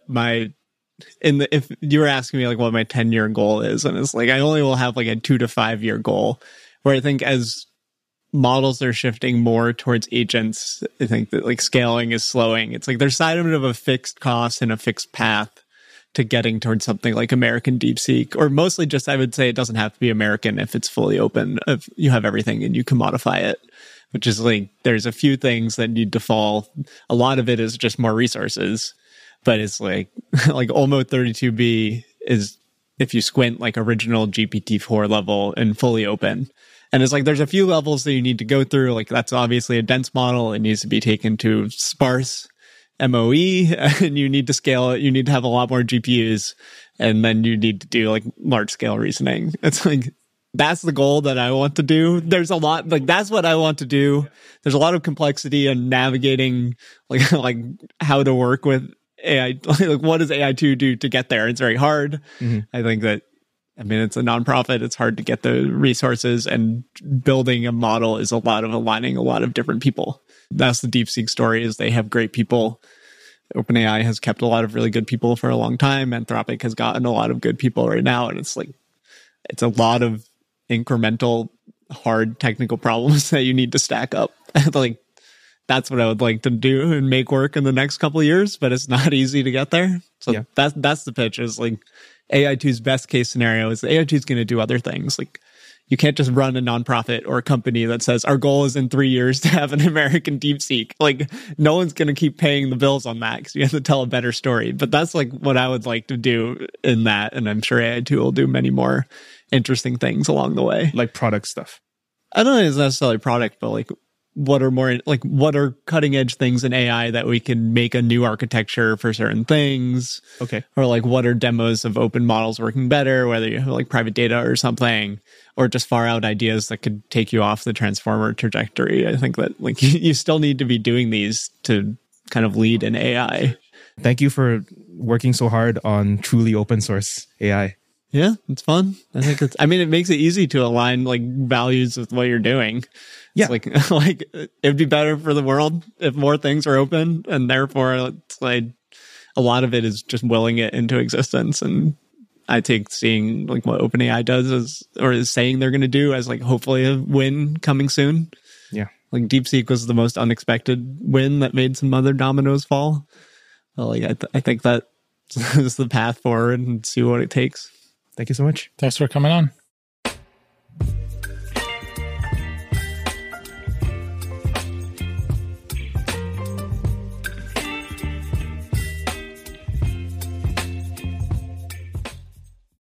if you were asking me like what my 10-year goal is, and it's like, I only will have like a 2 to 5 year goal, where I think as models are shifting more towards agents, I think that like scaling is slowing. It's like there's side of a fixed cost and a fixed path to getting towards something like American DeepSeek, or mostly just, I would say it doesn't have to be American if it's fully open, if you have everything and you can modify it, which is like, there's a few things that need to fall. A lot of it is just more resources, but it's like, like Olmo 32B is, if you squint, like original GPT-4 level and fully open. And it's like, there's a few levels that you need to go through. Like, that's obviously a dense model. It needs to be taken to sparse MOE, and you need to scale it. You need to have a lot more GPUs, and then you need to do like large scale reasoning. It's like, that's the goal that I want to do. There's a lot, like, that's what I want to do. There's a lot of complexity in navigating like how to work with AI. Like, what does AI2 do to get there? It's very hard. Mm-hmm. I think that, I mean, it's a nonprofit. It's hard to get the resources, and building a model is a lot of aligning a lot of different people. That's the DeepSeek story, is they have great people. OpenAI has kept a lot of really good people for a long time. Anthropic has gotten a lot of good people right now. And it's like, it's a lot of incremental, hard technical problems that you need to stack up. Like, that's what I would like to do and make work in the next couple of years, but it's not easy to get there. So yeah, that's the pitch, is like, AI2's best case scenario is AI2 is going to do other things. Like, you can't just run a nonprofit or a company that says our goal is in 3 years to have an American DeepSeek. Like, no one's going to keep paying the bills on that, because you have to tell a better story. But that's like what I would like to do in that. And I'm sure AI2 will do many more interesting things along the way. Like product stuff. I don't know if it's necessarily product, but like, what are cutting edge things in AI that we can make a new architecture for certain things? Okay. Or like, what are demos of open models working better, whether you have like private data or something, or just far out ideas that could take you off the transformer trajectory. I think that like you still need to be doing these to kind of lead in AI. Thank you for working so hard on truly open source AI. Yeah, it's fun. I think it makes it easy to align like values with what you're doing. Yeah. It's like it'd be better for the world if more things are open, and therefore it's like a lot of it is just willing it into existence. And I take seeing like what OpenAI does is saying they're going to do as like hopefully a win coming soon. Yeah. Like DeepSeek was the most unexpected win that made some other dominoes fall. Well, like I think that is the path forward, and see what it takes. Thank you so much. Thanks for coming on.